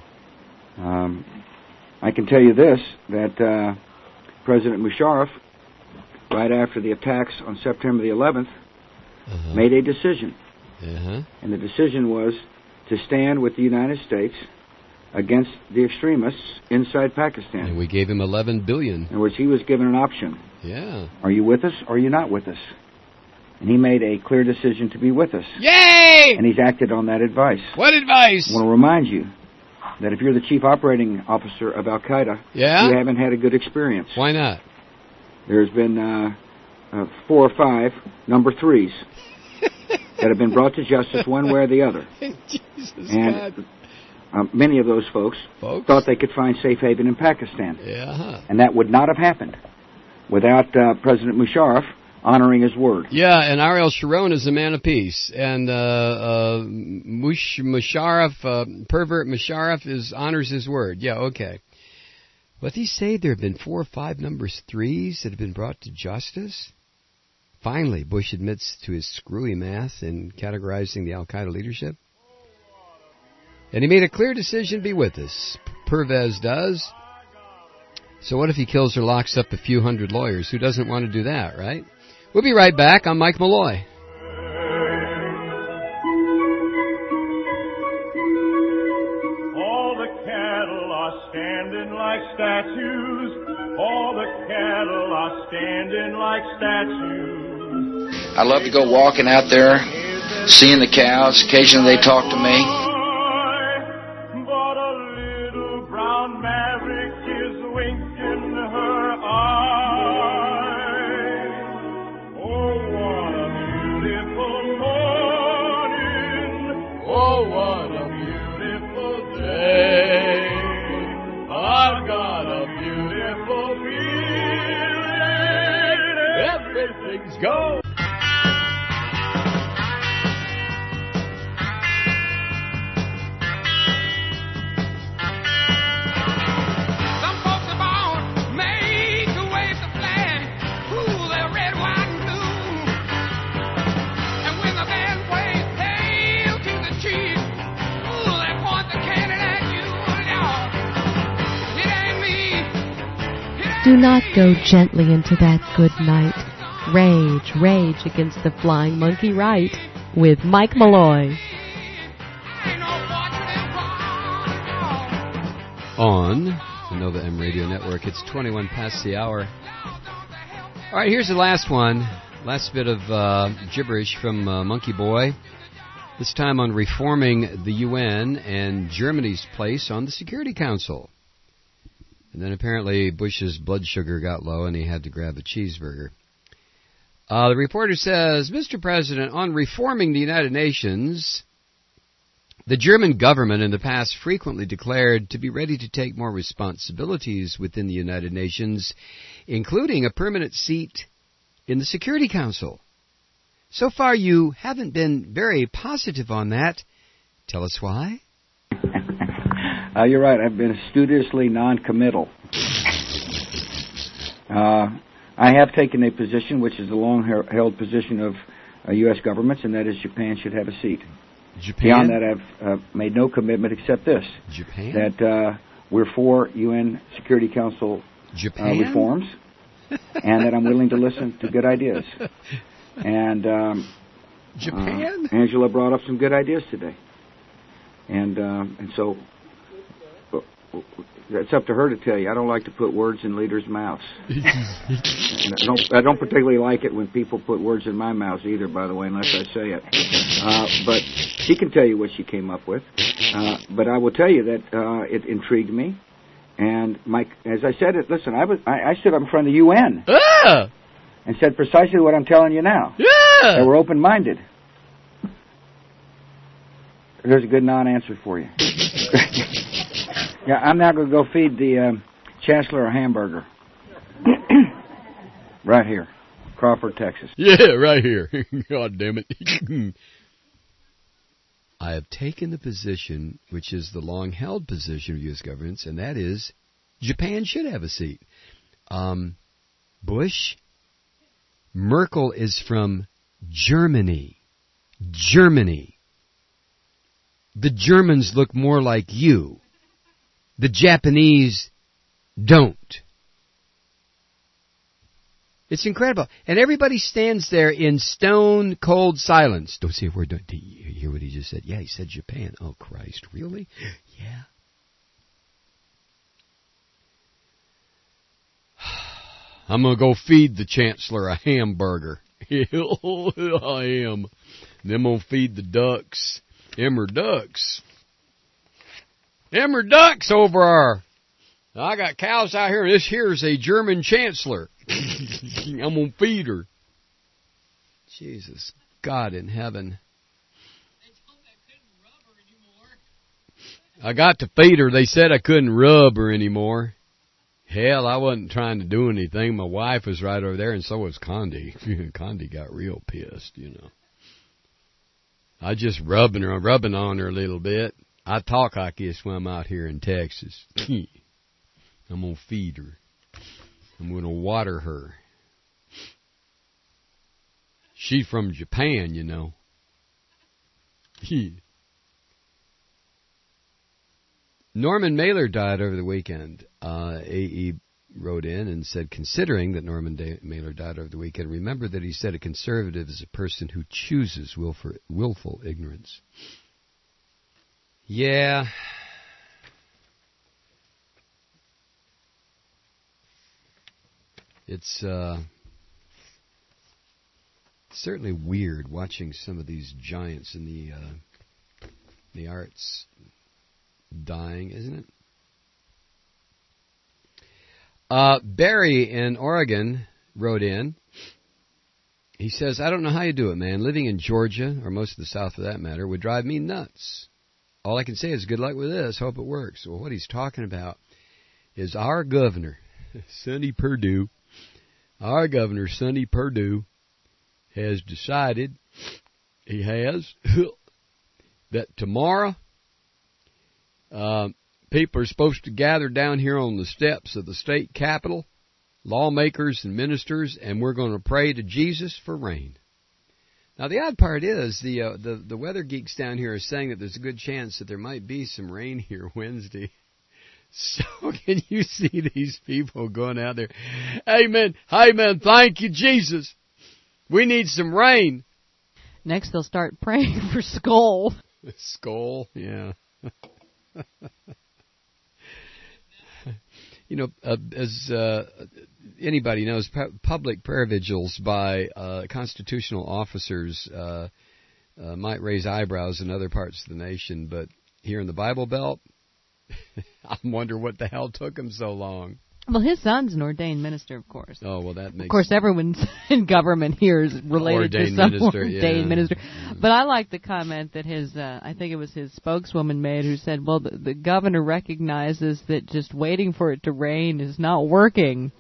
I can tell you this, that President Musharraf, right after the attacks on September the 11th, made a decision. And the decision was to stand with the United States against the extremists inside Pakistan. And we gave him $11 billion. In other words, he was given an option. Yeah. Are you with us or are you not with us? And he made a clear decision to be with us. Yay! And he's acted on that advice. What advice? I want to remind you that if you're the chief operating officer of Al-Qaeda, you haven't had a good experience. Why not? There's been 4 or 5 number 3s that have been brought to justice one way or the other. Jesus and God. Many of those folks thought they could find safe haven in Pakistan. Yeah. And that would not have happened without President Musharraf honoring his word. Yeah, and Ariel Sharon is a man of peace. And Musharraf, pervert Musharraf, honors his word. Yeah, okay. What did he say? There have been 4 or 5 number 3s that have been brought to justice? Finally, Bush admits to his screwy math in categorizing the Al-Qaeda leadership. And he made a clear decision to be with us. Pervez does. So what if he kills or locks up a few hundred lawyers? Who doesn't want to do that, right? We'll be right back. I'm Mike Malloy. All the cattle are standing like statues. All the cattle are standing like statues. I love to go walking out there, seeing the cows. Occasionally they talk to me. But a little brown maverick is winking her eye. Oh, what a beautiful morning. Oh, what a beautiful day. I've got a beautiful feeling. Everything's going. Do not go gently into that good night. Rage, rage against the flying monkey right with Mike Malloy. On the Nova M Radio Network. It's 21 past the hour. All right, here's the last one. Last bit of gibberish from Monkey Boy. This time on reforming the UN and Germany's place on the Security Council. And then apparently Bush's blood sugar got low and he had to grab a cheeseburger. The reporter says, Mr. President, on reforming the United Nations, the German government in the past frequently declared to be ready to take more responsibilities within the United Nations, including a permanent seat in the Security Council. So far you haven't been very positive on that. Tell us why? You're right. I've been studiously non-committal. I have taken a position, which is the long-held position of U.S. governments, and that is Japan should have a seat. Japan? Beyond that, I've made no commitment except this. Japan? That we're for UN Security Council reforms, and that I'm willing to listen to good ideas. And Japan? Angela brought up some good ideas today. And so it's up to her to tell you. I don't like to put words in leaders' mouths. And I don't particularly like it when people put words in my mouth either, by the way, unless I say it. But she can tell you what she came up with. But I will tell you that it intrigued me. And as I said it, listen, I stood up in front of the UN and said precisely what I'm telling you now. They were open-minded. There's a good non-answer for you. Yeah, I'm now going to go feed the Chancellor a hamburger. Right here, Crawford, Texas. Yeah, right here. God damn it. I have taken the position, which is the long-held position of U.S. governments, and that is Japan should have a seat. Bush, Merkel is from Germany. Germany. The Germans look more like you. The Japanese don't. It's incredible. And everybody stands there in stone cold silence. Don't say a word. Did you hear what he just said? Yeah, he said Japan. Oh, Christ. Really? Yeah. I'm going to go feed the Chancellor a hamburger. I am. Then I'm going to feed the ducks. Emmer ducks. Emmer ducks over there. I got cows out here, and this here's a German chancellor. I'm going to feed her. Jesus, God in heaven. I got to feed her. They said I couldn't rub her anymore. Hell, I wasn't trying to do anything. My wife was right over there, and so was Condi. Condi got real pissed, you know. I just rubbing on her a little bit. I talk like this when I'm out here in Texas. I'm going to feed her. I'm going to water her. She's from Japan, you know. Norman Mailer died over the weekend. A.E. wrote in and said, considering that Norman Mailer died over the weekend, remember that he said a conservative is a person who chooses willful ignorance. Yeah. It's certainly weird watching some of these giants in the arts dying, isn't it? Barry in Oregon wrote in. He says, I don't know how you do it, man. Living in Georgia, or most of the South for that matter, would drive me nuts. All I can say is good luck with this. Hope it works. Well, what he's talking about is our governor, Sonny Perdue. Our governor, Sonny Perdue, has decided, that tomorrow people are supposed to gather down here on the steps of the state capitol, lawmakers and ministers, and we're going to pray to Jesus for rain. Now, the odd part is the weather geeks down here are saying that there's a good chance that there might be some rain here Wednesday. So can you see these people going out there? Amen. Amen. Thank you, Jesus. We need some rain. Next, they'll start praying for Skoll. Skoll, yeah. You know, as anybody knows, public prayer vigils by constitutional officers might raise eyebrows in other parts of the nation, but here in the Bible Belt, I wonder what the hell took him so long. Well, his son's an ordained minister, of course. Oh, well, that makes... Of course, everyone's in government here is related to some ordained minister. But I like the comment that his, I think it was his spokeswoman made, who said, well, the governor recognizes that just waiting for it to rain is not working.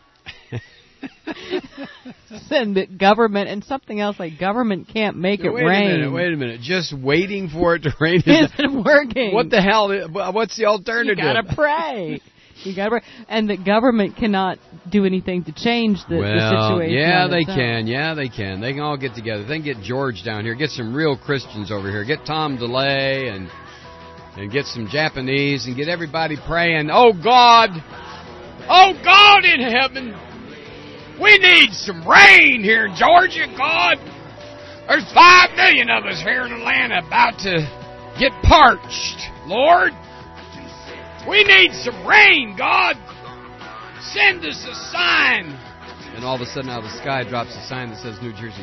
And that government, and something else like government can't make it rain. Wait a minute. Just waiting for it to rain isn't working. What the hell? What's the alternative? You gotta pray. And the government cannot do anything to change the situation. Yeah, they can. Yeah, they can. They can all get together. They can get George down here. Get some real Christians over here. Get Tom DeLay and get some Japanese and get everybody praying. Oh God in heaven, We need some rain here in Georgia, God. There's 5 million of us here in Atlanta about to get parched, Lord. We need some rain, God. Send us a sign. And all of a sudden out of the sky drops a sign that says New Jersey.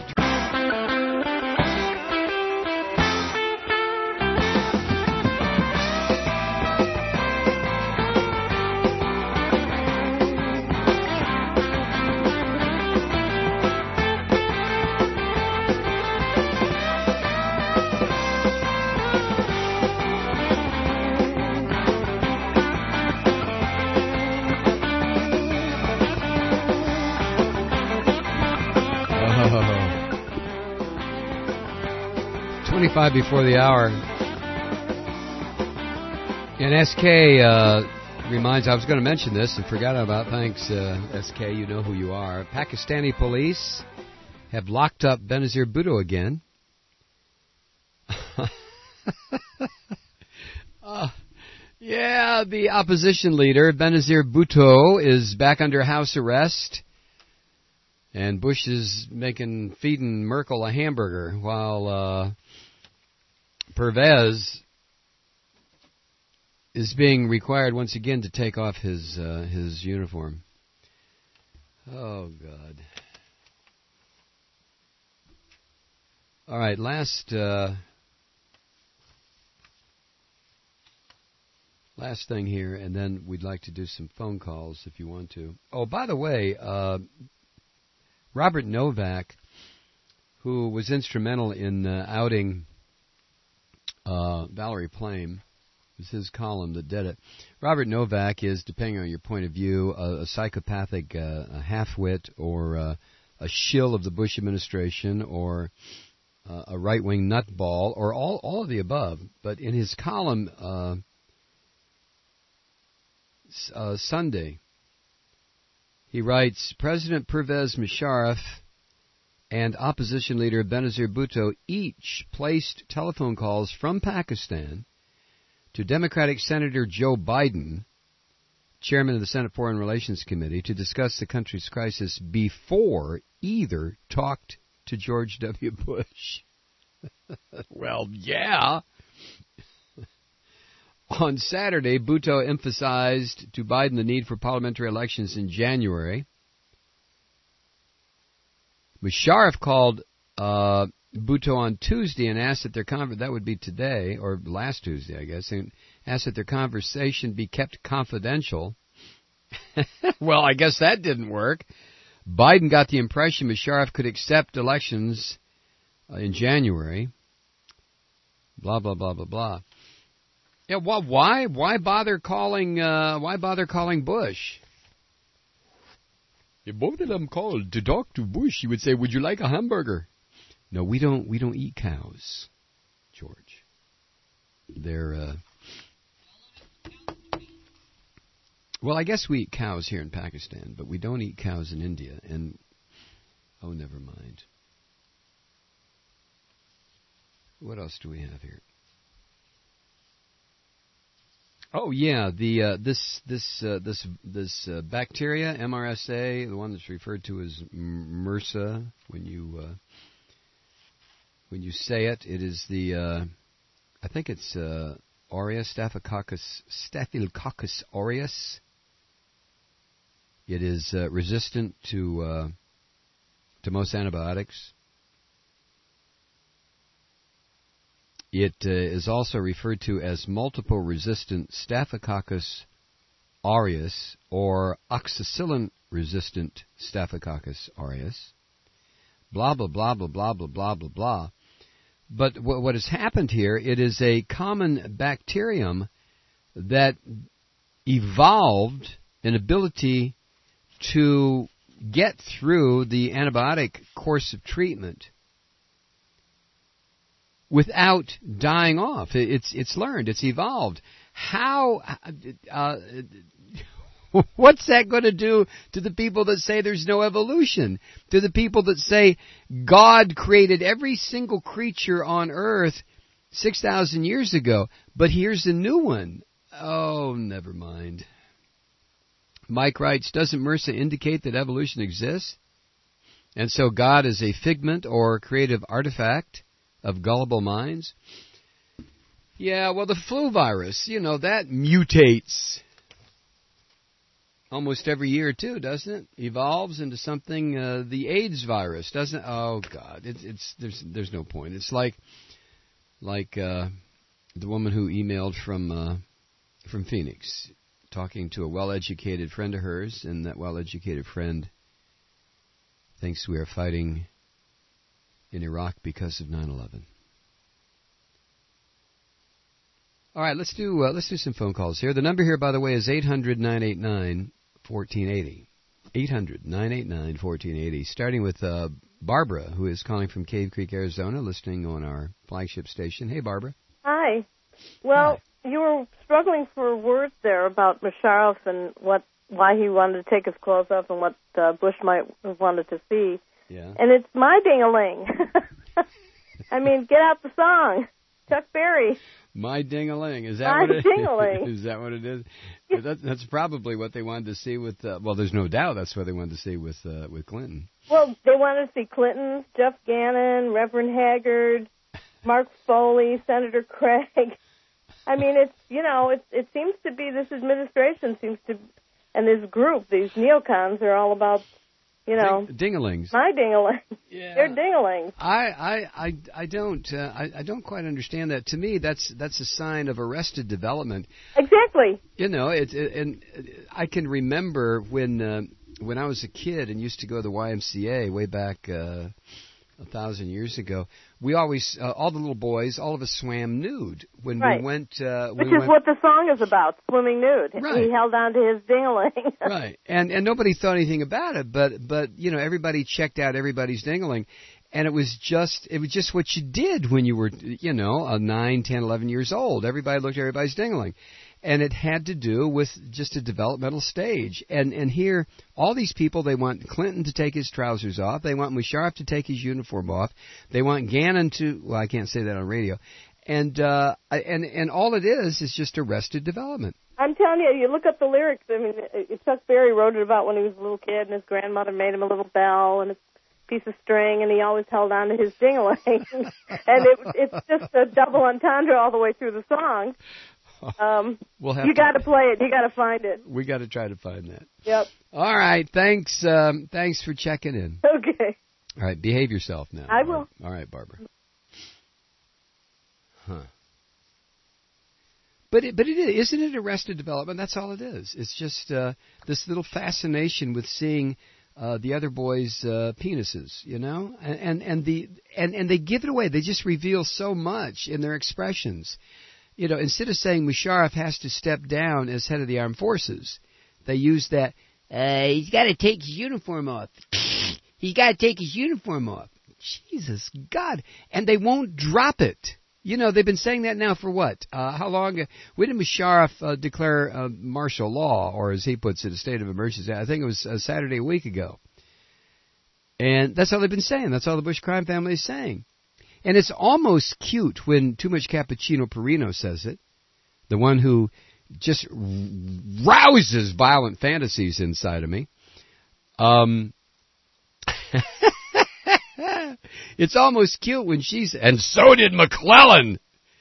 Before the hour. And SK reminds, I was going to mention this and forgot about, thanks SK, you know who you are. Pakistani police have locked up Benazir Bhutto again. Yeah, the opposition leader, Benazir Bhutto, is back under house arrest. And Bush is feeding Merkel a hamburger while Pervez is being required once again to take off his uniform. Oh, God. All right, last thing here, and then we'd like to do some phone calls if you want to. Oh, by the way, Robert Novak, who was instrumental in outing Valerie Plame, it was his column that did it. Robert Novak is, depending on your point of view, a psychopathic half-wit or a shill of the Bush administration or a right-wing nutball or all of the above. But in his column Sunday, he writes, President Pervez Musharraf and opposition leader Benazir Bhutto each placed telephone calls from Pakistan to Democratic Senator Joe Biden, chairman of the Senate Foreign Relations Committee, to discuss the country's crisis before either talked to George W. Bush. Well, yeah. On Saturday, Bhutto emphasized to Biden the need for parliamentary elections in January. Musharraf called Bhutto on Tuesday and asked that their that would be today, or last Tuesday, I guess, and asked that their conversation be kept confidential. Well, I guess that didn't work. Biden got the impression Musharraf could accept elections in January. Blah, blah, blah, blah, blah. Yeah, well, why bother calling Bush? If both of them called to talk to Bush, he would say, "Would you like a hamburger?" No, we don't eat cows, George. They're well, I guess we eat cows here in Pakistan, but we don't eat cows in India. And oh, never mind. What else do we have here? Oh yeah, this bacteria, MRSA, the one that's referred to as MRSA when you say it, it is the I think it's aureus, Staphylococcus aureus. It is resistant to most antibiotics. It is also referred to as multiple resistant Staphylococcus aureus or oxacillin-resistant Staphylococcus aureus. Blah, blah, blah, blah, blah, blah, blah, blah, blah. But what has happened here, it is a common bacterium that evolved an ability to get through the antibiotic course of treatment without dying off. It's learned. It's evolved. How? What's that going to do to the people that say there's no evolution? To the people that say God created every single creature on earth 6,000 years ago, but here's a new one. Oh, never mind. Mike writes, doesn't MRSA indicate that evolution exists? And so God is a figment or creative artifact of gullible minds. Yeah, well, the flu virus, that mutates almost every year too, doesn't it? Evolves into something. The AIDS virus doesn't. Oh God, there's no point. It's like the woman who emailed from Phoenix, talking to a well-educated friend of hers, and that well-educated friend thinks we are fighting in Iraq because of 9/11. All right, let's do some phone calls here. The number here, by the way, is 800-989-1480. 800-989-1480. Starting with Barbara, who is calling from Cave Creek, Arizona, listening on our flagship station. Hey, Barbara. Hi. Well, Hi. You were struggling for words there about Musharraf and why he wanted to take his clothes off and what Bush might have wanted to see. Yeah. And it's my ding-a-ling. I mean, get out the song. Chuck Berry. My ding-a-ling. Is that My what it ding-a-ling. is? That what it is? But that's probably what they wanted to see with. Well, there's no doubt that's what they wanted to see with Clinton. Well, they wanted to see Clinton, Jeff Gannon, Reverend Haggard, Mark Foley, Senator Craig. I mean, it seems to be this administration and this group, these neocons, are all about, ding-a-lings. My ding-a-ling. Yeah. They're ding-a-lings. I don't quite understand that. To me, that's a sign of arrested development. Exactly. And I can remember when I was a kid and used to go to the YMCA way back 1,000 years ago. We always, all the little boys, all of us swam nude when right. we went. Which is what the song is about, swimming nude. Right. He held on to his ding-a-ling. Right, and nobody thought anything about it, but everybody checked out everybody's ding-a-ling, and it was just what you did when you were 9, 10, 11 years old. Everybody looked at everybody's ding-a-ling. And it had to do with just a developmental stage. And here, all these people, they want Clinton to take his trousers off. They want Musharraf to take his uniform off. They want Gannon to, well, I can't say that on radio. And all it is just arrested development. I'm telling you, you look up the lyrics. I mean, Chuck Berry wrote it about when he was a little kid, and his grandmother made him a little bell and a piece of string, and he always held on to his ding-a-ling. And it's just a double entendre all the way through the song. You got to play it. You got to find it. We got to try to find that. Yep. All right. Thanks for checking in. Okay. All right. Behave yourself now. I will. All right, Barbara. Huh. But isn't it arrested development? That's all it is. It's just this little fascination with seeing the other boys' penises, and they give it away. They just reveal so much in their expressions. Instead of saying Musharraf has to step down as head of the armed forces, they use that, he's got to take his uniform off. He's got to take his uniform off. Jesus, God. And they won't drop it. They've been saying that now for what? How long? When did Musharraf declare martial law, or as he puts it, a state of emergency? I think it was Saturday a week ago. And that's all they've been saying. That's all the Bush crime family is saying. And it's almost cute when Too Much Cappuccino Perino says it, the one who just rouses violent fantasies inside of me. It's almost cute when she's, and so did McClellan.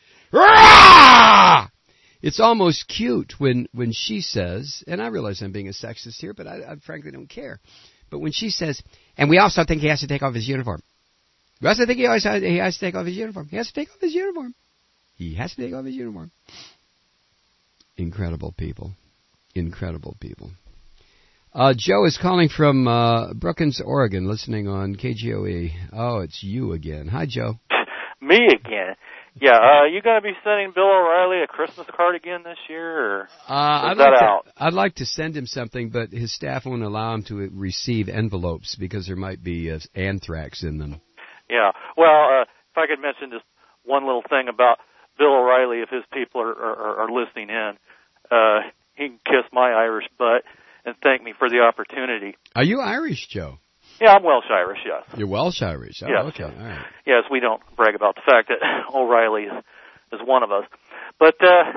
Rah! It's almost cute when she says, and I realize I'm being a sexist here, but I frankly don't care. But when she says, and we also think he has to take off his uniform. We also think he has to take off his uniform. He has to take off his uniform. He has to take off his uniform. Incredible people. Incredible people. Joe is calling from Brookings, Oregon, listening on KGOE. Oh, it's you again. Hi, Joe. Me again. Yeah, you going to be sending Bill O'Reilly a Christmas card again this year, or is that out? I'd like to send him something, but his staff won't allow him to receive envelopes because there might be anthrax in them. Yeah. Well, if I could mention just one little thing about Bill O'Reilly, if his people are listening in, he can kiss my Irish butt and thank me for the opportunity. Are you Irish, Joe? Yeah, I'm Welsh-Irish, yes. You're Welsh-Irish? Oh, yes. Okay, all right. Yes, we don't brag about the fact that O'Reilly is one of us. But,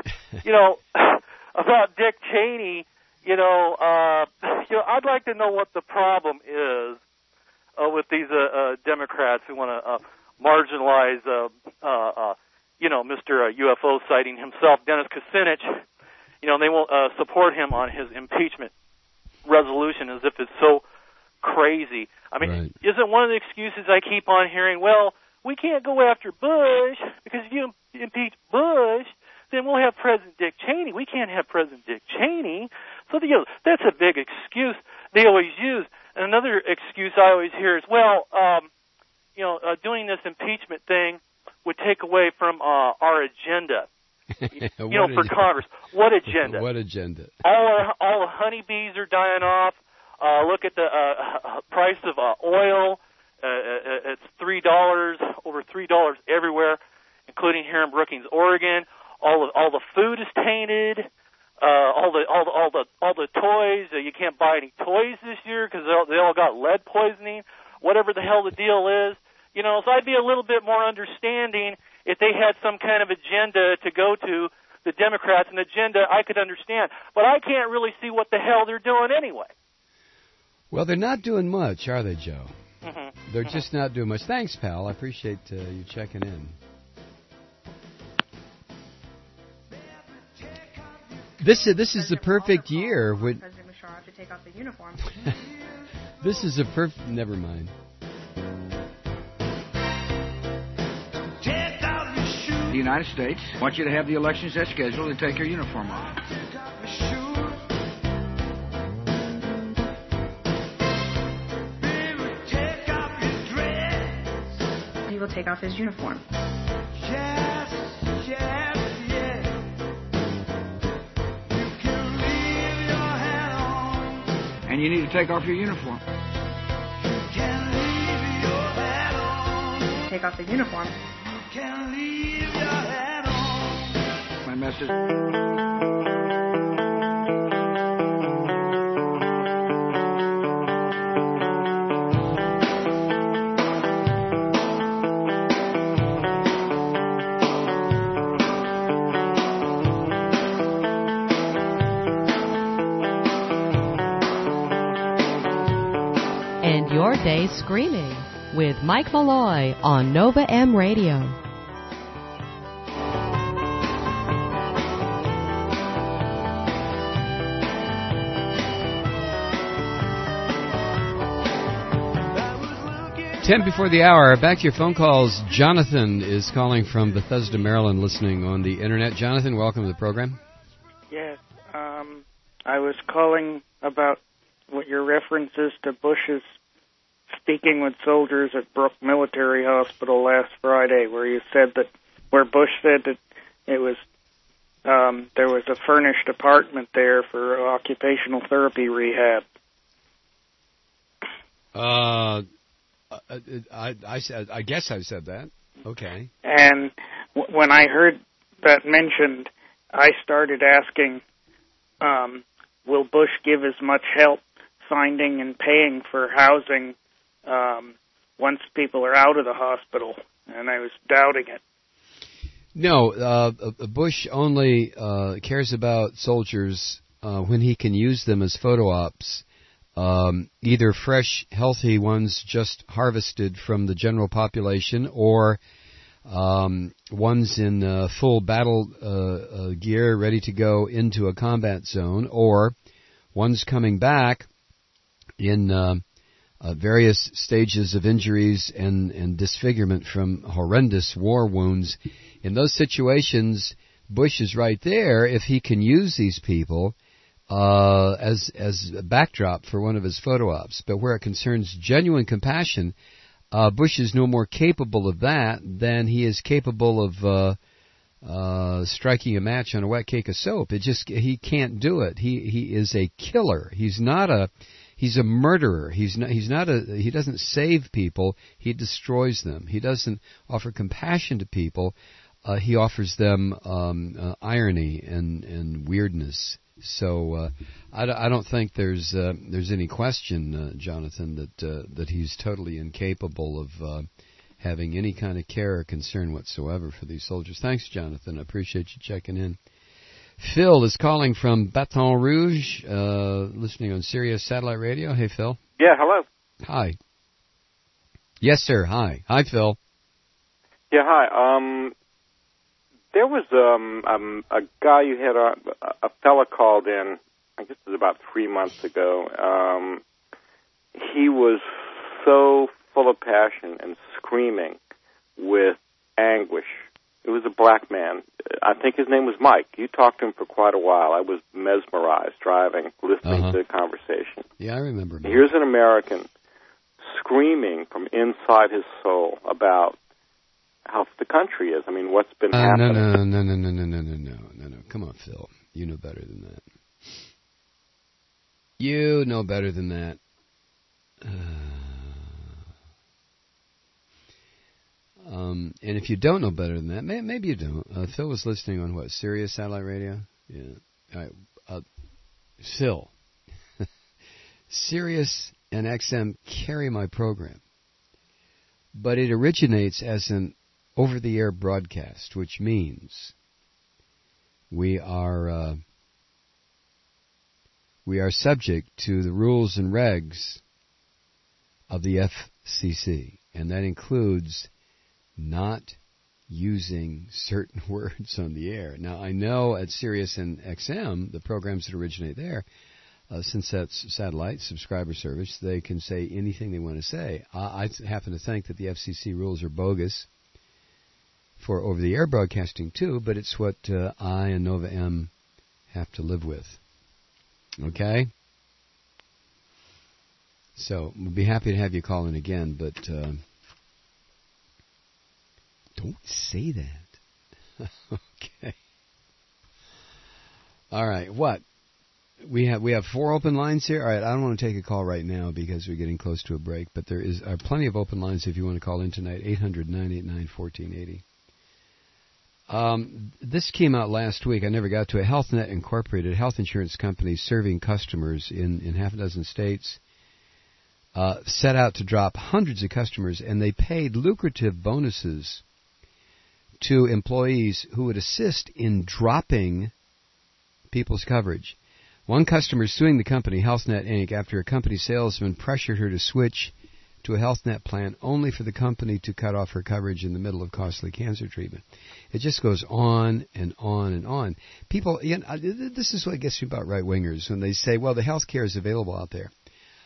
about Dick Cheney, I'd like to know what the problem is with these Democrats who want to marginalize, Mr. UFO sighting himself, Dennis Kucinich. They won't support him on his impeachment resolution as if it's so crazy. I mean, right. Isn't one of the excuses I keep on hearing, well, we can't go after Bush because if you impeach Bush, then we'll have President Dick Cheney. We can't have President Dick Cheney. So, that's a big excuse they always use. And another excuse I always hear is, well, doing this impeachment thing would take away from our agenda. For Congress. What agenda? What agenda? All the honeybees are dying off. Look at the price of oil. It's $3, over $3 everywhere, including here in Brookings, Oregon. All the food is tainted. All the toys. You can't buy any toys this year because they all got lead poisoning. Whatever the hell the deal is, So I'd be a little bit more understanding if they had some kind of agenda to go to. The Democrats, an agenda I could understand, but I can't really see what the hell they're doing anyway. Well, they're not doing much, are they, Joe? Mm-hmm. They're just not doing much. Thanks, pal. I appreciate you checking in. This is the perfect year. President Musharraf to take off his uniform. This is a perfect. Never mind. The United States wants you to have the elections as scheduled and take your uniform off. He will take off his uniform. Yes. You can leave your hat on. And you need to take off your uniform. You can leave your hat on. Take off the uniform. You can leave your hat on. My message. End your day screaming with Mike Malloy on Nova M Radio. Ten before the hour. Back to your phone calls. Jonathan is calling from Bethesda, Maryland, listening on the Internet. Jonathan, welcome to the program. Yes. I was calling about what your references to Bush's speaking with soldiers at Brooke Military Hospital last Friday, where Bush said that it was there was a furnished apartment there for occupational therapy rehab. I guess I said that. Okay. And when I heard that mentioned, I started asking, will Bush give as much help finding and paying for housing once people are out of the hospital? And I was doubting it. No, Bush only cares about soldiers when he can use them as photo ops. Either fresh, healthy ones just harvested from the general population, or ones in full battle gear, ready to go into a combat zone, or ones coming back in various stages of injuries and disfigurement from horrendous war wounds. In those situations, Bush is right there if he can use these people as a backdrop for one of his photo ops. But where it concerns genuine compassion, Bush is no more capable of that than he is capable of striking a match on a wet cake of soap. He can't do it. He is a killer. He's a murderer. He doesn't save people. He destroys them. He doesn't offer compassion to people. He offers them irony and weirdness. So I don't think there's any question, Jonathan, that he's totally incapable of having any kind of care or concern whatsoever for these soldiers. Thanks, Jonathan. I appreciate you checking in. Phil is calling from Baton Rouge, listening on Sirius Satellite Radio. Hey, Phil. Yeah, hello. Hi. Yes, sir. Hi. Hi, Phil. Yeah, hi. There was a guy you had a fella called in, I guess it was about 3 months ago. He was so full of passion and screaming with anguish. It was a black man. I think his name was Mike. You talked to him for quite a while. I was mesmerized driving, listening to the conversation. Yeah, I remember. Mike. Here's an American screaming from inside his soul about how the country is. I mean, what's been happening. No. Come on, Phil. You know better than that. You know better than that. And if you don't know better than that, maybe you don't. Phil was listening on what, Sirius Satellite Radio? Yeah. All right. Phil, Sirius and XM carry my program, but it originates as an over-the-air broadcast, which means we are subject to the rules and regs of the FCC, and that includes not using certain words on the air. Now, I know at Sirius and XM, the programs that originate there, since that's satellite subscriber service, they can say anything they want to say. I happen to think that the FCC rules are bogus for over-the-air broadcasting too, but it's what I and Nova M have to live with. Okay? So we'll be happy to have you call in again, but don't say that. Okay. All right. What? We have 4 open lines here. All right. I don't want to take a call right now because we're getting close to a break, but there are plenty of open lines if you want to call in tonight. 800-989-1480. This came out last week. I never got to it. HealthNet Incorporated, health insurance company serving customers in half a dozen states, set out to drop hundreds of customers, and they paid lucrative bonuses to employees who would assist in dropping people's coverage. One customer suing the company, HealthNet Inc., after a company salesman pressured her to switch to a HealthNet plan only for the company to cut off her coverage in the middle of costly cancer treatment. It just goes on and on and on. People, this is what gets me about right-wingers when they say, well, the health care is available out there.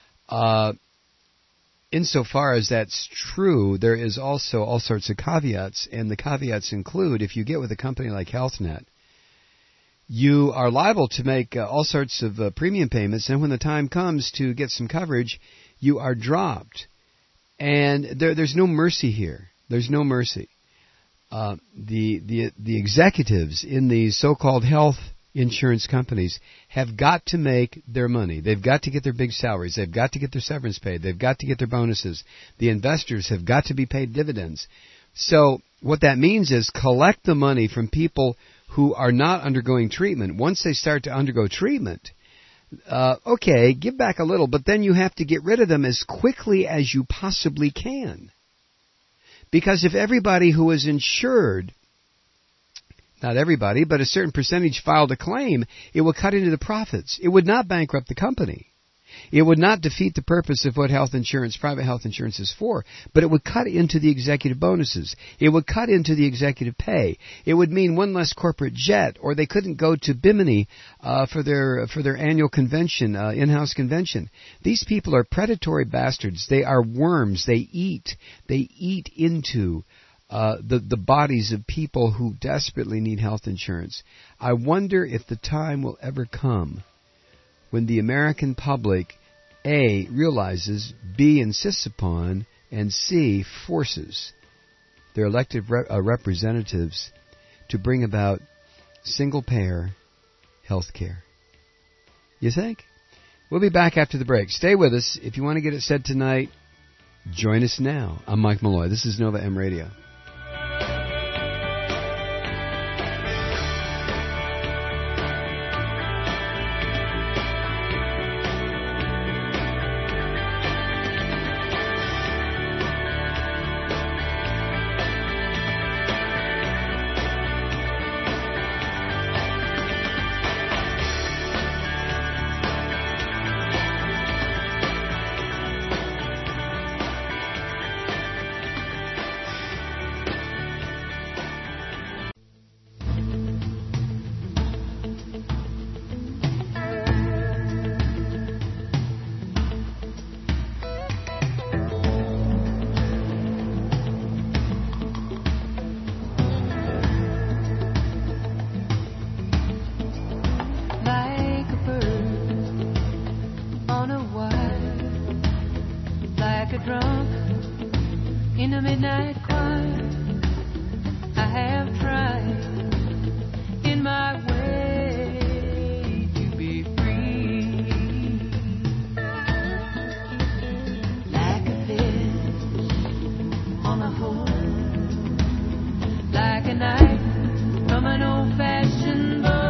Insofar as that's true, there is also all sorts of caveats, and the caveats include if you get with a company like HealthNet, you are liable to make all sorts of premium payments, and when the time comes to get some coverage, you are dropped. And there's no mercy here. There's no mercy. The executives in these so-called health insurance companies have got to make their money. They've got to get their big salaries. They've got to get their severance paid. They've got to get their bonuses. The investors have got to be paid dividends. So what that means is collect the money from people who are not undergoing treatment. Once they start to undergo treatment, okay, give back a little, but then you have to get rid of them as quickly as you possibly can. Because if everybody who is insured, not everybody, but a certain percentage filed a claim, it will cut into the profits. It would not bankrupt the company. It would not defeat the purpose of what health insurance, private health insurance is for, but it would cut into the executive bonuses. It would cut into the executive pay. It would mean one less corporate jet, or they couldn't go to Bimini for their annual convention, in-house convention. These people are predatory bastards. They are worms. They eat into the bodies of people who desperately need health insurance. I wonder if the time will ever come when the American public, A, realizes, B, insists upon, and C, forces their elected representatives to bring about single-payer health care. You think? We'll be back after the break. Stay with us. If you want to get it said tonight, join us now. I'm Mike Malloy. This is Nova M Radio.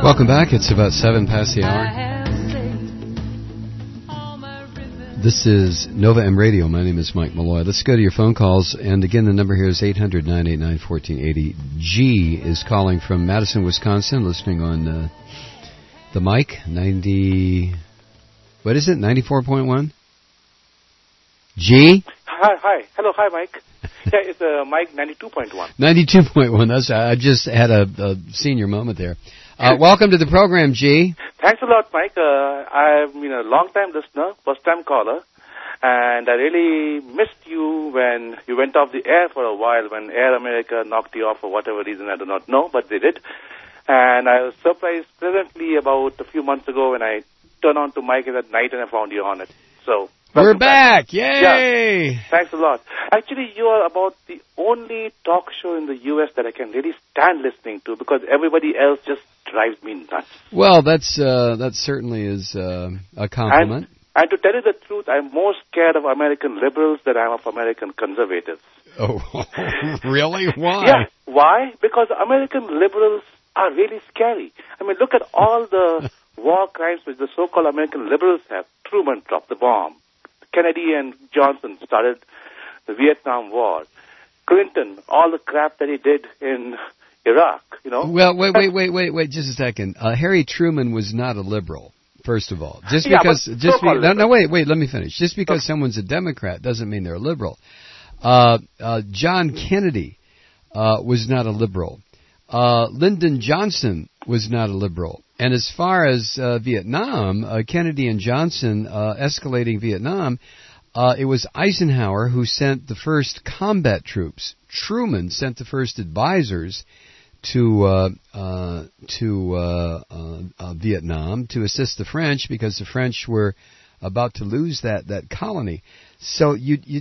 Welcome back. It's about 7 past the hour. This is Nova M Radio. My name is Mike Malloy. Let's go to your phone calls. And again, the number here is 800-989-1480. G is calling from Madison, Wisconsin, listening on the mic, 90... What is it, 94.1? G? Hi. Hello, hi, Mike. Yeah, it's Mike 92.1. 92.1. I just had a senior moment there. Welcome to the program, G. Thanks a lot, Mike. I've been a long-time listener, first-time caller, and I really missed you when you went off the air for a while, when Air America knocked you off for whatever reason, I do not know, but they did. And I was surprised pleasantly about a few months ago when I turned on to Mike at night and I found you on it. So we're back! Yay! Yeah, thanks a lot. Actually, you are about the only talk show in the U.S. that I can really stand listening to, because everybody else just drives me nuts. Well, that certainly is a compliment. And to tell you the truth, I'm more scared of American liberals than I am of American conservatives. Oh, really? Why? Yeah, why? Because American liberals are really scary. I mean, look at all the war crimes which the so-called American liberals have. Truman dropped the bomb. Kennedy and Johnson started the Vietnam War. Clinton, all the crap that he did in Iraq, you know. Well, wait, just a second. Harry Truman was not a liberal, first of all. Wait, let me finish. Just because someone's a Democrat doesn't mean they're a liberal. John Kennedy was not a liberal. Lyndon Johnson was not a liberal. And as far as Vietnam, Kennedy and Johnson escalating Vietnam, it was Eisenhower who sent the first combat troops. Truman sent the first advisors to Vietnam to assist the French, because the French were about to lose that colony. So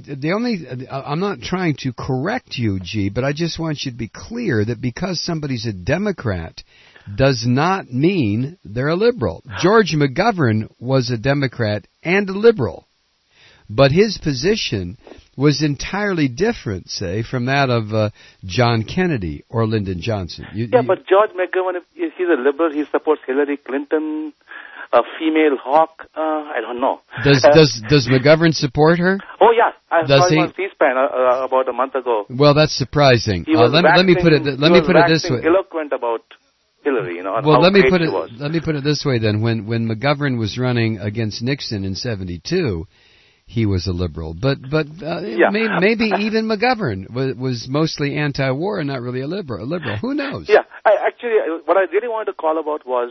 I'm not trying to correct you, G, but I just want you to be clear that because somebody's a Democrat does not mean they're a liberal. George McGovern was a Democrat and a liberal, but his position was entirely different, say, from that of John Kennedy or Lyndon Johnson. But George McGovern, if he's a liberal, he supports Hillary Clinton, a female hawk. I don't know. Does McGovern support her? Oh yeah, I saw him on C-SPAN about a month ago. Well, that's surprising. Let me put it this way. Eloquent about Hillary, you know. Well, let me put it this way then. When McGovern was running against Nixon in '72, he was a liberal, but maybe even McGovern was mostly anti-war and not really a liberal. Who knows? Yeah, what I really wanted to call about was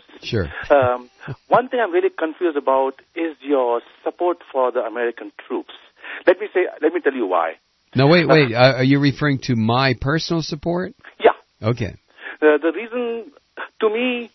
one thing I'm really confused about is your support for the American troops. Let me tell you why. No, wait. Are you referring to my personal support? Yeah. Okay. The reason, to me,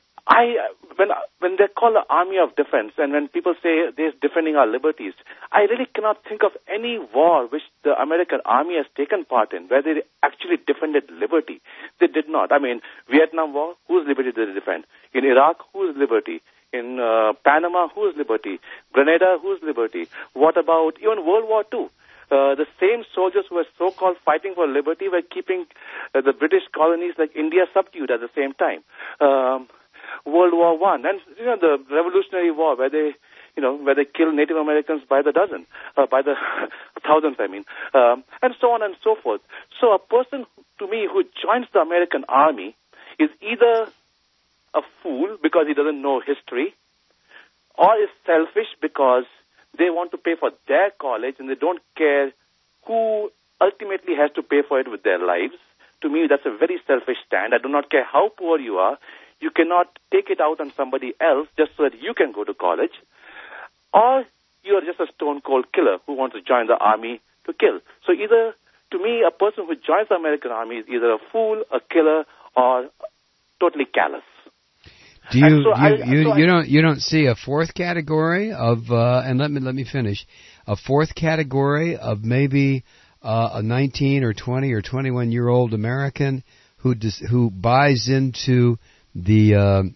when they call the Army of Defense, and when people say they're defending our liberties, I really cannot think of any war which the American Army has taken part in where they actually defended liberty. They did not. I mean, Vietnam War, whose liberty did they defend? In Iraq, whose liberty? In Panama, whose liberty? Grenada, whose liberty? What about even World War II? The same soldiers who were so-called fighting for liberty were keeping the British colonies like India subdued at the same time. World War I, and the Revolutionary War, where they killed Native Americans by the dozen, by the thousands, and so on and so forth. So a person, to me, who joins the American Army is either a fool because he doesn't know history, or is selfish because they want to pay for their college and they don't care who ultimately has to pay for it with their lives. To me, that's a very selfish stand. I do not care how poor you are. You cannot take it out on somebody else just so that you can go to college. Or you are just a stone-cold killer who wants to join the army to kill. So either, to me, a person who joins the American army is either a fool, a killer, or totally callous. Do you don't see a fourth category of and let me finish, a fourth category of maybe a 19 or 20 or 21-year-old American who buys into the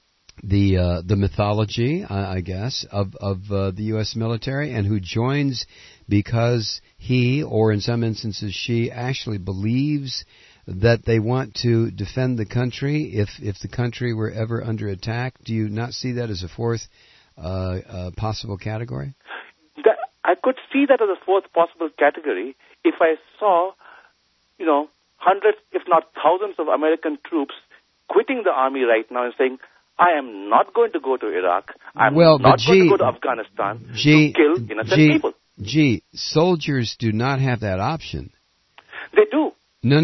mythology, I guess, of the U.S. military, and who joins because he, or in some instances she, actually believes that they want to defend the country if the country were ever under attack? Do you not see that as a fourth possible category? I could see that as a fourth possible category if I saw, hundreds, if not thousands of American troops quitting the army right now and saying, I am not going to go to Iraq. I'm not going to go to Afghanistan to kill innocent people. Soldiers do not have that option. They do.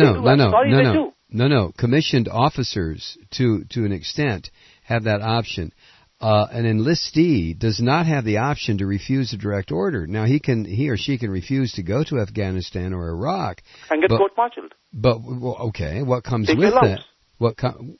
No. Commissioned officers, to an extent, have that option. An enlistee does not have the option to refuse a direct order. Now, he or she can refuse to go to Afghanistan or Iraq and get court-martialed. But okay, what comes with that? Wait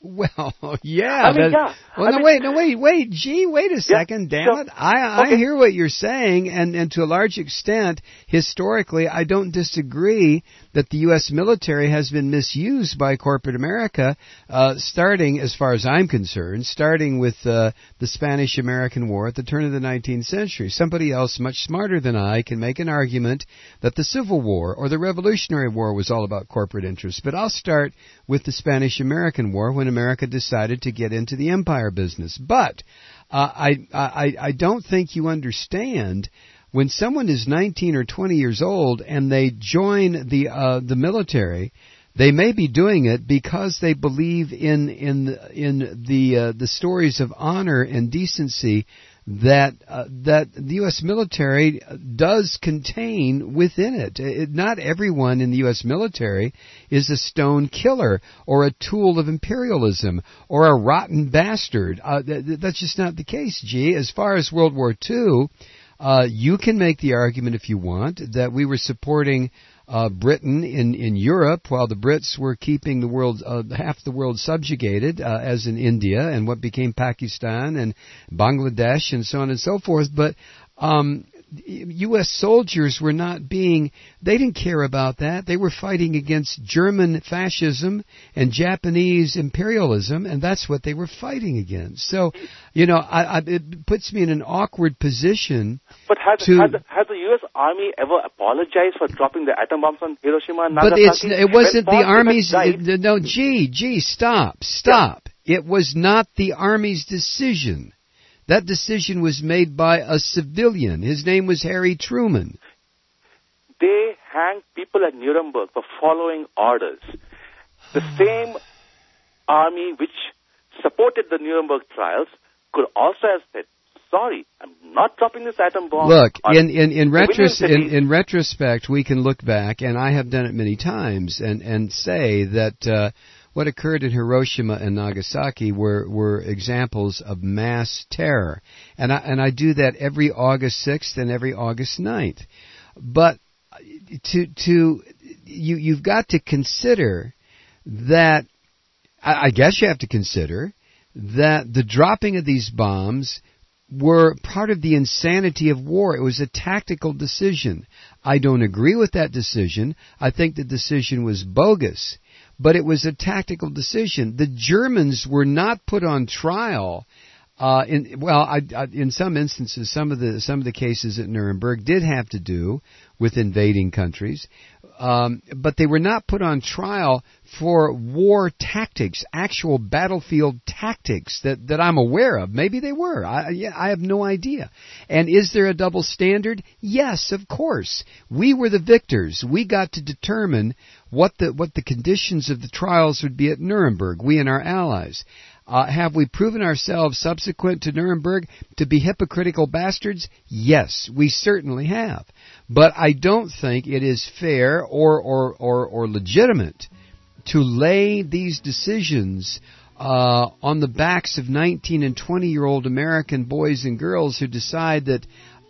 a second, damn it. I hear what you're saying, and to a large extent, historically, I don't disagree that the U.S. military has been misused by corporate America, starting, as far as I'm concerned, with the Spanish-American War at the turn of the 19th century. Somebody else much smarter than I can make an argument that the Civil War or the Revolutionary War was all about corporate interests, but I'll start with the Spanish-American War when America decided to get into the empire business. But I don't think you understand when someone is 19 or 20 years old and they join the military. They may be doing it because they believe in the stories of honor and decency that the U.S. military does contain within it. Not everyone in the U.S. military is a stone killer or a tool of imperialism or a rotten bastard. That's just not the case, G. As far as World War II, you can make the argument if you want that we were supporting Britain in Europe while the Brits were keeping the world half the world subjugated, as in India and what became Pakistan and Bangladesh and so on and so forth. But U.S. soldiers were they didn't care about that. They were fighting against German fascism and Japanese imperialism, and that's what they were fighting against. So, it puts me in an awkward position. But has the U.S. Army ever apologized for dropping the atom bombs on Hiroshima and Nagasaki? But it wasn't the Army's... No, stop. Yeah. It was not the Army's decision. That decision was made by a civilian. His name was Harry Truman. They hanged people at Nuremberg for following orders. The same army which supported the Nuremberg trials could also have said, sorry, I'm not dropping this atom bomb. Look, in retrospect, we can look back, and I have done it many times, and say that... what occurred in Hiroshima and Nagasaki were examples of mass terror. And I do that every August 6th and every August 9th. But you've got to consider that, I guess you have to consider that the dropping of these bombs were part of the insanity of war. It was a tactical decision. I don't agree with that decision. I think the decision was bogus. But it was a tactical decision. The Germans were not put on trial. In some instances, some of the cases at Nuremberg did have to do with invading countries, but they were not put on trial for war tactics, actual battlefield tactics that I'm aware of. Maybe they were. I have no idea. And is there a double standard? Yes, of course. We were the victors. We got to determine what the conditions of the trials would be at Nuremberg, we and our allies. Have we proven ourselves subsequent to Nuremberg to be hypocritical bastards? Yes, we certainly have. But I don't think it is fair or legitimate to lay these decisions on the backs of 19 and 20-year-old American boys and girls who decide that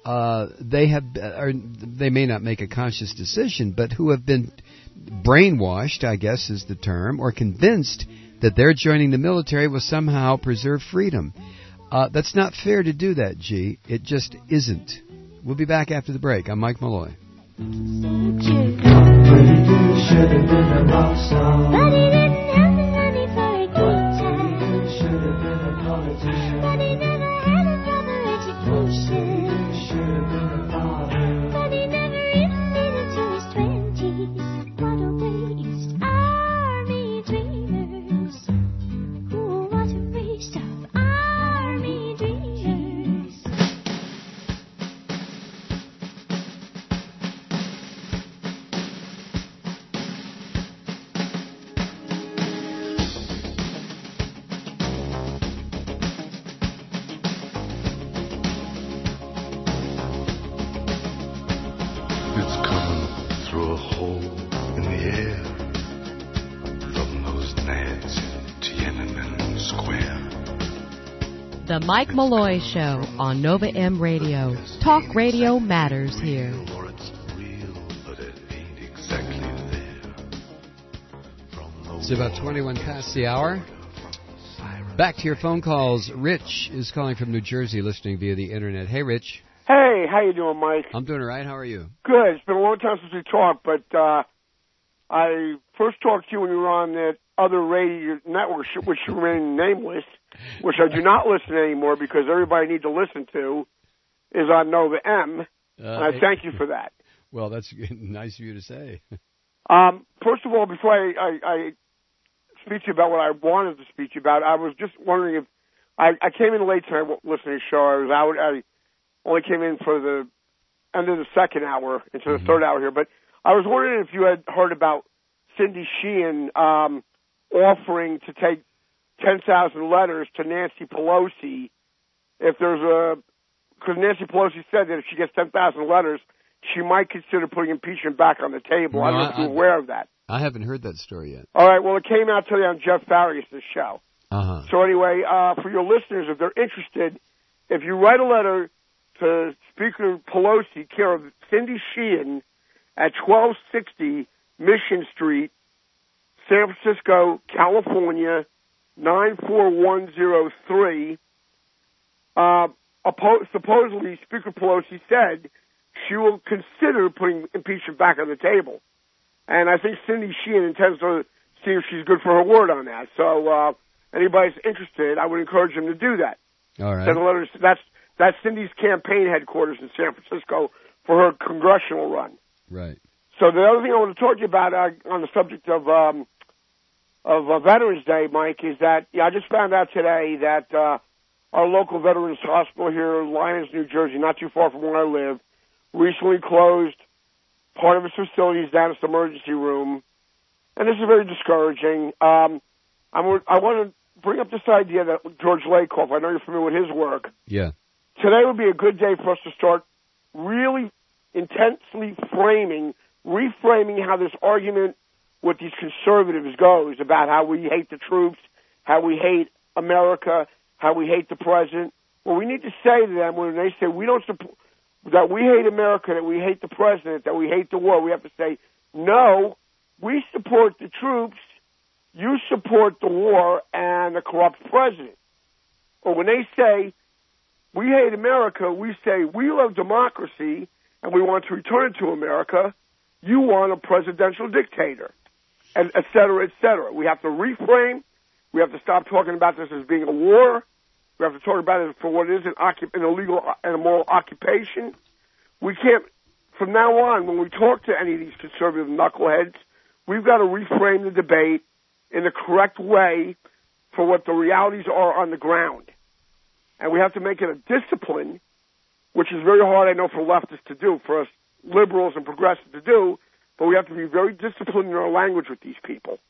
they may not make a conscious decision, but who have been brainwashed, I guess is the term, or convinced that their joining the military will somehow preserve freedom. That's not fair to do that, G. It just isn't. We'll be back after the break. I'm Mike Malloy. square. The Mike Malloy Show on Nova M Radio. Talk radio matters here. Or it's real, but it ain't exactly there. It's about 21 past the hour. Back to your phone calls. Rich is calling from New Jersey, listening via the internet. Hey, Rich. Hey, how you doing, Mike? I'm doing all right. How are you? Good. It's been a long time since we talked, but I first talked to you when you were on that other radio network, which remain nameless, which I do not listen to anymore because everybody I need to listen to is on Nova M, and I thank you for that. Well, that's nice of you to say. First of all, before I speak to you about what I wanted to speak to you about, I was just wondering if I came in late tonight listening to the show. I was out. I only came in for the end of the second hour into the third hour here, but I was wondering if you had heard about Cindy Sheehan offering to take 10,000 letters to Nancy Pelosi if there's because Nancy Pelosi said that if she gets 10,000 letters, she might consider putting impeachment back on the table. I don't know if you're aware of that. I haven't heard that story yet. All right, well, it came out today on Jeff Farias' show. Uh-huh. So anyway, for your listeners, if they're interested, if you write a letter to Speaker Pelosi, care of Cindy Sheehan at 1260 Mission Street, San Francisco, California, 94103, supposedly Speaker Pelosi said she will consider putting impeachment back on the table. And I think Cindy Sheehan intends to see if she's good for her word on that. So anybody's interested, I would encourage them to do that. All right. Send a letter. That's Cindy's campaign headquarters in San Francisco for her congressional run. Right. So the other thing I want to talk to you about on the subject of Veterans Day, Mike, is that I just found out today that our local Veterans Hospital here in Lyons, New Jersey, not too far from where I live, recently closed part of its facilities down its emergency room, and this is very discouraging. I want to bring up this idea that George Lakoff, I know you're familiar with his work. Yeah. Today would be a good day for us to start really intensely reframing how this argument with these conservatives goes about how we hate the troops, how we hate America, how we hate the president. Well, we need to say to them when they say we don't support, that we hate America, that we hate the president, that we hate the war, we have to say, no, we support the troops, you support the war and the corrupt president. Or when they say we hate America, we say we love democracy and we want to return it to America, you want a presidential dictator, and et cetera, et cetera. We have to reframe. We have to stop talking about this as being a war. We have to talk about it for what it is, an illegal and immoral occupation. We can't, from now on, when we talk to any of these conservative knuckleheads, we've got to reframe the debate in the correct way for what the realities are on the ground. And we have to make it a discipline, which is very hard, I know, for leftists to do, for us liberals and progressives to do, but we have to be very disciplined in our language with these people.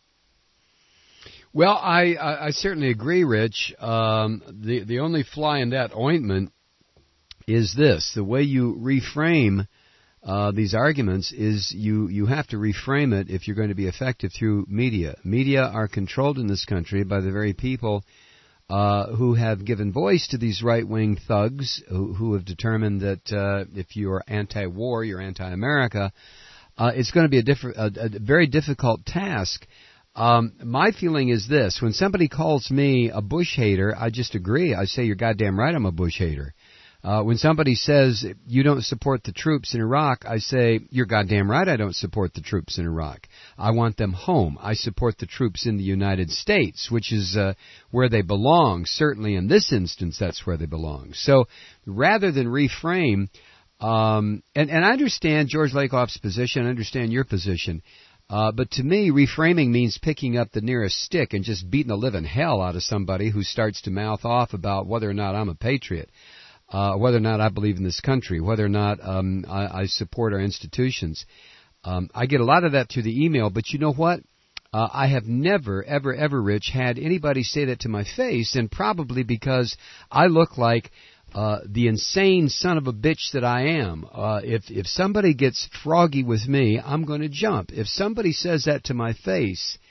Well, I certainly agree, Rich. The only fly in that ointment is this. The way you reframe these arguments is you have to reframe it if you're going to be effective through media. Media are controlled in this country by the very people who have given voice to these right-wing thugs who have determined that if you're anti-war, you're anti-America, it's going to be a very difficult task. My feeling is this. When somebody calls me a Bush hater, I just agree. I say, you're goddamn right I'm a Bush hater. When somebody says you don't support the troops in Iraq, I say, you're goddamn right I don't support the troops in Iraq. I want them home. I support the troops in the United States, which is where they belong. Certainly in this instance, that's where they belong. So rather than reframe, and I understand George Lakoff's position, I understand your position, but to me, reframing means picking up the nearest stick and just beating the living hell out of somebody who starts to mouth off about whether or not I'm a patriot. Whether or not I believe in this country, whether or not I support our institutions. I get a lot of that through the email, but you know what? I have never, ever, ever, Rich, had anybody say that to my face, and probably because I look like the insane son of a bitch that I am. If somebody gets froggy with me, I'm going to jump. If somebody says that to my face,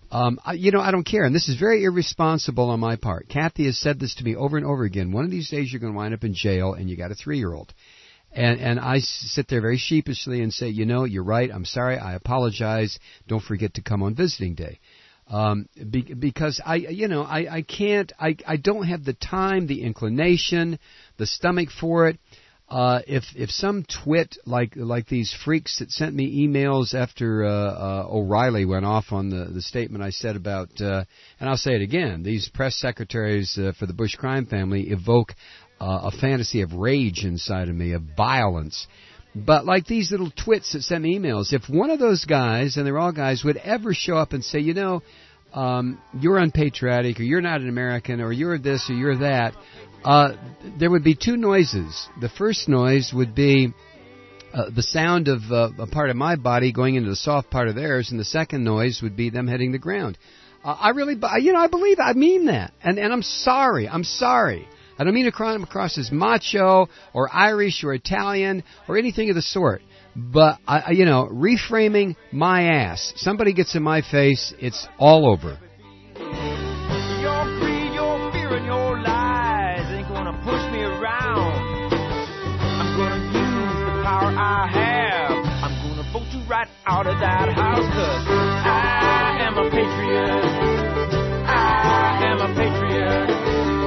I don't care, and this is very irresponsible on my part. Kathy has said this to me over and over again. One of these days you're going to wind up in jail, and you got a 3-year-old. And I sit there very sheepishly and say, you're right, I'm sorry, I apologize, don't forget to come on visiting day. Because I can't, I don't have the time, the inclination, the stomach for it. If some twit like these freaks that sent me emails after O'Reilly went off on the statement I said about, and I'll say it again, these press secretaries for the Bush crime family evoke a fantasy of rage inside of me, of violence. But like these little twits that send me emails, if one of those guys, and they're all guys, would ever show up and say, you're unpatriotic, or you're not an American, or you're this, or you're that, there would be 2 noises. The first noise would be the sound of a part of my body going into the soft part of theirs, and the second noise would be them hitting the ground. I believe, I mean that, and I'm sorry. I don't mean to come across as macho or Irish or Italian or anything of the sort. But, reframing my ass. Somebody gets in my face, it's all over. Your greed, your fear, and your lies ain't gonna push me around. I'm gonna use the power I have. I'm gonna vote you right out of that house, 'cause I am a patriot. I am a patriot.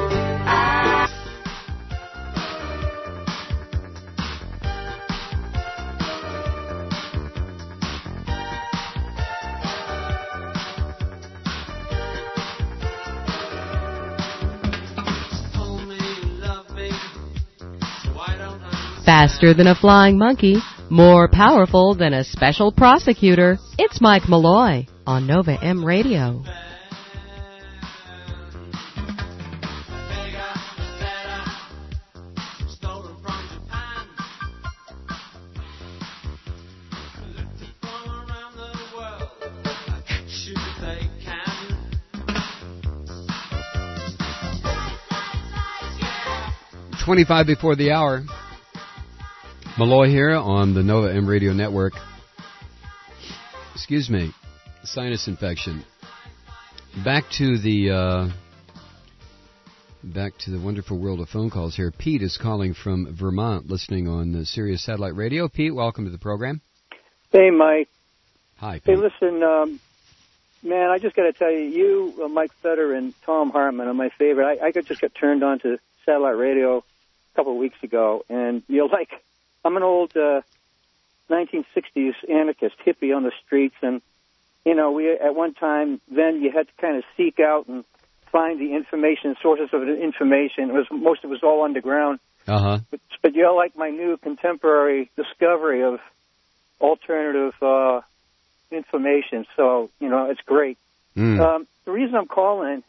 Faster than a flying monkey, more powerful than a special prosecutor. It's Mike Malloy on Nova M Radio. .25 before the hour. Malloy here on the Nova M Radio Network. Excuse me, sinus infection. Back to the wonderful world of phone calls here. Pete is calling from Vermont, listening on the Sirius Satellite Radio. Pete, welcome to the program. Hey, Mike. Hi, Pete. Hey, listen, man, I just got to tell you, Mike Fetter and Tom Hartman are my favorite. I just got turned on to satellite radio a couple of weeks ago, and I'm an old 1960s anarchist hippie on the streets, and we at one time then you had to kind of seek out and find the information, sources of the information. Most of it was all underground. But you like my new contemporary discovery of alternative information, so it's great. The reason I'm calling,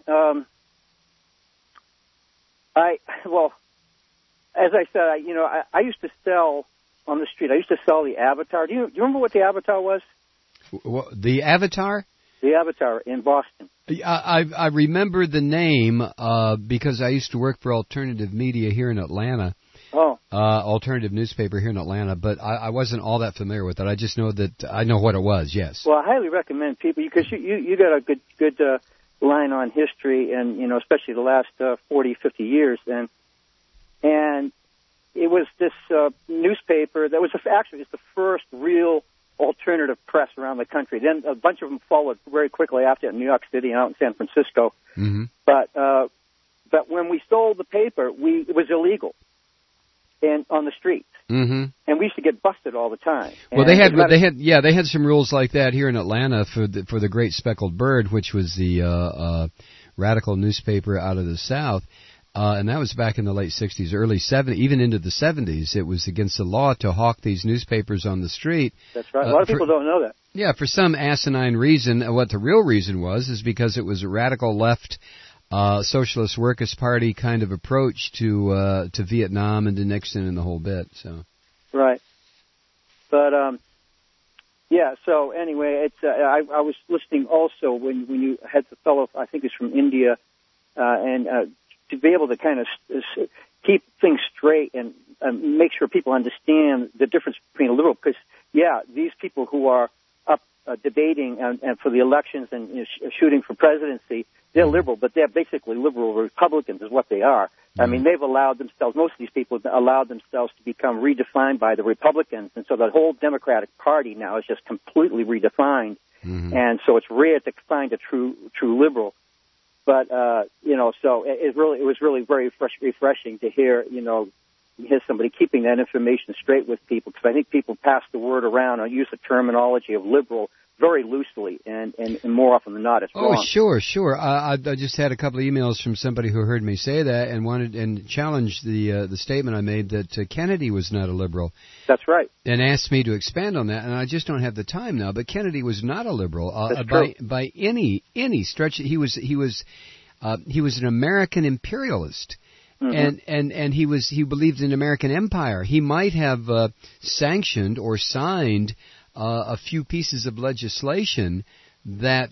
as I said, I used to sell on the street. I used to sell the Avatar. Do you remember what the Avatar was? The Avatar? The Avatar in Boston. I remember the name because I used to work for alternative media here in Atlanta. Alternative newspaper here in Atlanta, but I wasn't all that familiar with it. I just know that I know what it was, yes. Well, I highly recommend people, because you got a good line on history, and especially the last 40, 50 years, and it was this newspaper that was actually just the first real alternative press around the country. Then a bunch of them followed very quickly after in New York City and out in San Francisco. Mm-hmm. But when we sold the paper, it was illegal and on the streets. Mm-hmm. And we used to get busted all the time. Well, they had some rules like that here in Atlanta for the Great Speckled Bird, which was the radical newspaper out of the South. And that was back in the late 60s, early 70s, even into the 70s. It was against the law to hawk these newspapers on the street. That's right. A lot of people don't know that. Yeah, for some asinine reason. What the real reason was is because it was a radical left socialist workers' party kind of approach to Vietnam and to Nixon and the whole bit. So. Right. But yeah. So anyway, it's I was listening also when you had the fellow, I think he's from India, and to be able to kind of keep things straight and make sure people understand the difference between a liberal, because these people who are up debating and for the elections and shooting for presidency, they're liberal, but they're basically liberal Republicans is what they are. I mean, they've allowed themselves, most of these people have allowed themselves to become redefined by the Republicans, and so the whole Democratic Party now is just completely redefined, and so it's rare to find a true liberal. But, so it was really very refreshing to hear somebody keeping that information straight with people, because I think people pass the word around or use the terminology of liberal very loosely, and more often than not, it's wrong. Oh, sure. I just had a couple of emails from somebody who heard me say that and challenged the statement I made that Kennedy was not a liberal. That's right. And asked me to expand on that, and I just don't have the time now. But Kennedy was not a liberal by any stretch. He was an American imperialist. And he believed in American empire. He might have sanctioned or signed a few pieces of legislation that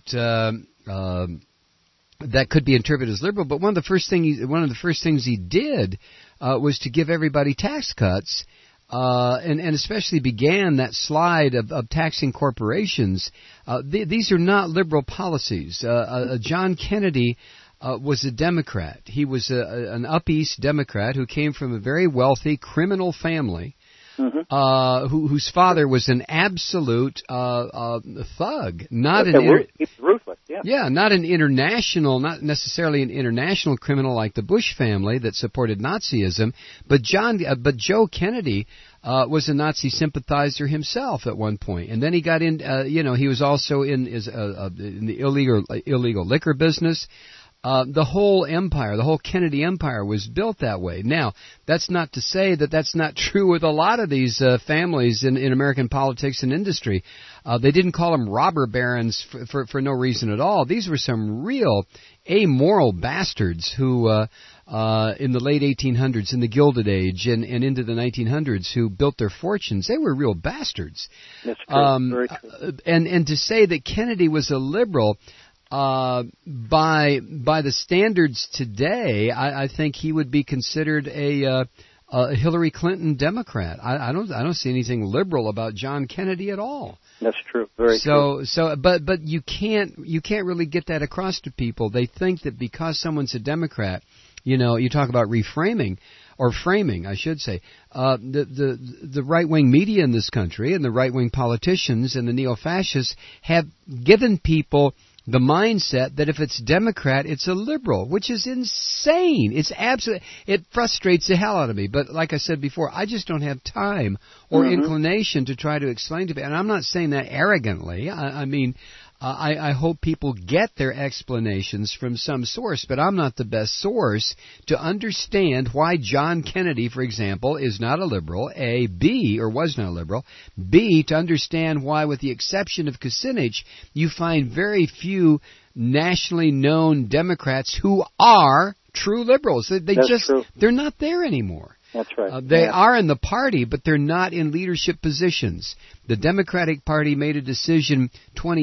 could be interpreted as liberal. But one of the first things he did was to give everybody tax cuts, and especially began that slide of taxing corporations. These are not liberal policies. John Kennedy was a Democrat. He was an up east Democrat who came from a very wealthy criminal family, whose father was an absolute thug, not he's ruthless. Not necessarily an international criminal like the Bush family that supported Nazism, but Joe Kennedy was a Nazi sympathizer himself at one point, and then he got in. He was also in the illegal liquor business. The whole empire, the whole Kennedy empire was built that way. Now, that's not to say that that's not true with a lot of these families in American politics and industry. They didn't call them robber barons for no reason at all. These were some real amoral bastards who, in the late 1800s, in the Gilded Age, and into the 1900s, who built their fortunes. They were real bastards. That's true. Very true. And to say that Kennedy was a liberal, by the standards today, I think he would be considered a Hillary Clinton Democrat. I don't see anything liberal about John Kennedy at all. That's true. Very true. But you can't really get that across to people. They think that because someone's a Democrat, you talk about reframing. Or framing, I should say. The right-wing media in this country and the right-wing politicians and the neo-fascists have given people the mindset that if it's Democrat, it's a liberal, which is insane. It frustrates the hell out of me. But like I said before, I just don't have time or inclination to try to explain to people. And I'm not saying that arrogantly. I hope people get their explanations from some source, but I'm not the best source to understand why John Kennedy, for example, is not a liberal, A, B, or was not a liberal, B, to understand why, with the exception of Kucinich, you find very few nationally known Democrats who are true liberals. They're not there anymore. That's right. They are in the party, but they're not in leadership positions. The Democratic Party made a decision 25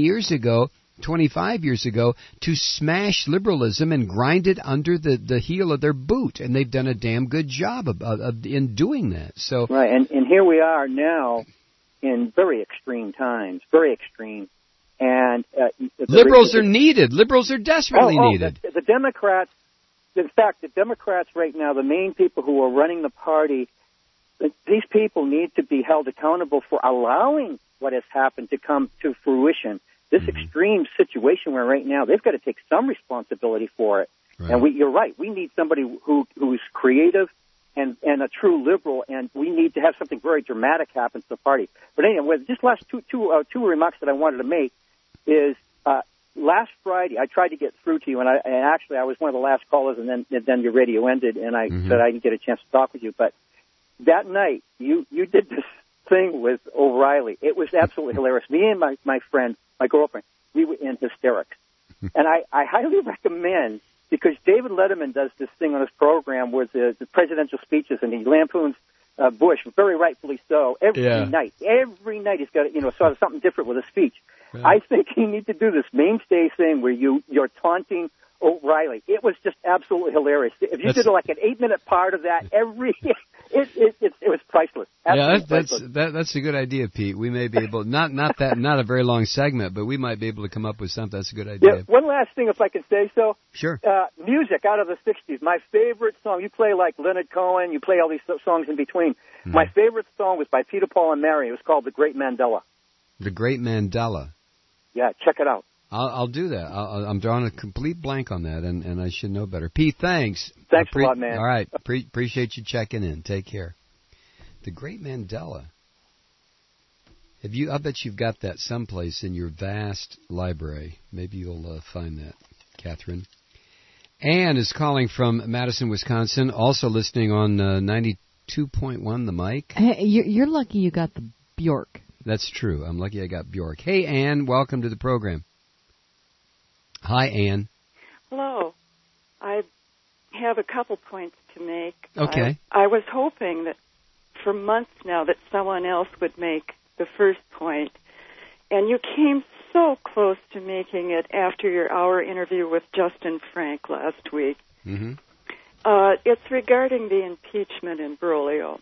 years ago, to smash liberalism and grind it under the heel of their boot, and they've done a damn good job in doing that. So right, and here we are now in very extreme times, very extreme. And liberals are needed. Liberals are desperately needed. The Democrats. In fact, the Democrats right now, the main people who are running the party, these people need to be held accountable for allowing what has happened to come to fruition. This extreme situation we're in right now, they've got to take some responsibility for it. Right. And you're right. We need somebody who's creative and a true liberal, and we need to have something very dramatic happen to the party. But anyway, just last two remarks that I wanted to make is. Last Friday, I tried to get through to you, and actually I was one of the last callers, and then your radio ended, and I said I didn't get a chance to talk with you. But that night, you did this thing with O'Reilly. It was absolutely hilarious. Me and my friend, my girlfriend, we were in hysterics. And I highly recommend, because David Letterman does this thing on his program with the presidential speeches, and he lampoons Bush, very rightfully so, every night. Every night he's got sort of something different with a speech. Right. I think you need to do this mainstay thing where you're taunting O'Reilly. It was just absolutely hilarious. If you did like an 8-minute part of that every it was priceless. That's a good idea, Pete. We may be able not a very long segment, but we might be able to come up with something. That's a good idea. Yeah, one last thing, if I can say so. Sure. Music out of the '60s. My favorite song. You play like Leonard Cohen. You play all these songs in between. Mm-hmm. My favorite song was by Peter, Paul, and Mary. It was called "The Great Mandela." The Great Mandela. Yeah, check it out. I'll do that. I'm drawing a complete blank on that, and I should know better. Pete, thanks. Thanks a lot, man. All right. Appreciate you checking in. Take care. The Great Mandela. I bet you've got that someplace in your vast library. Maybe you'll find that, Catherine. Ann is calling from Madison, Wisconsin, also listening on 92.1 The Mic. Hey, you're lucky you got the Bjork. That's true. I'm lucky I got Bjork. Hey, Ann, welcome to the program. Hi, Ann. Hello. I have a couple points to make. Okay. I was hoping that for months now that someone else would make the first point, and you came so close to making it after your hour interview with Justin Frank last week. Mm-hmm. It's regarding the impeachment in Broglio.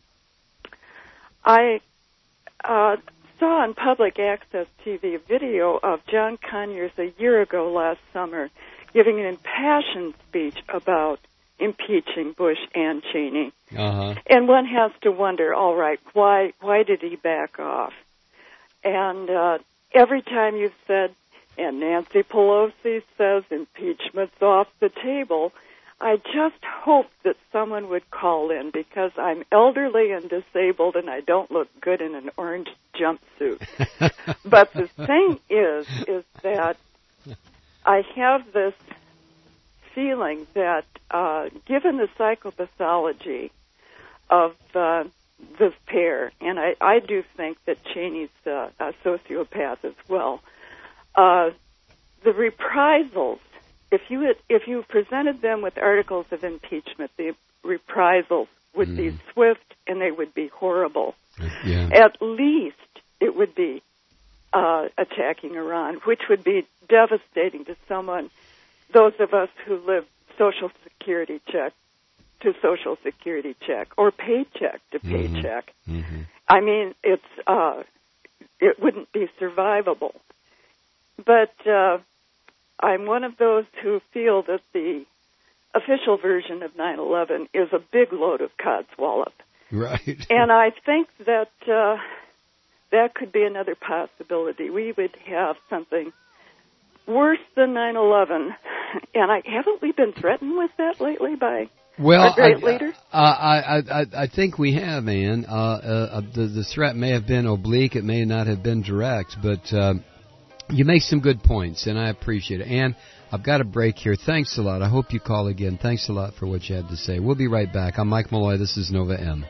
I saw on public access TV a video of John Conyers a year ago last summer giving an impassioned speech about impeaching Bush and Cheney. Uh-huh. And one has to wonder, all right, why did he back off? And every time you've said, and Nancy Pelosi says impeachment's off the table, I just hope that someone would call in because I'm elderly and disabled and I don't look good in an orange jumpsuit. But the thing is that I have this feeling that given the psychopathology of this pair, and I do think that Cheney's a sociopath as well, the reprisals, if you presented them with articles of impeachment, the reprisals would be swift and they would be horrible. Yeah. At least it would be attacking Iran, which would be devastating to those of us who live Social Security check to Social Security check or paycheck to paycheck. Mm-hmm. I mean, it wouldn't be survivable. But I'm one of those who feel that the official version of 9/11 is a big load of codswallop. Right. And I think that that could be another possibility. We would have something worse than 9/11. And haven't we been threatened with that lately by our great leader? I think we have, Ann. The threat may have been oblique. It may not have been direct, but you make some good points, and I appreciate it. Ann, I've got a break here. Thanks a lot. I hope you call again. Thanks a lot for what you had to say. We'll be right back. I'm Mike Malloy. This is Nova M.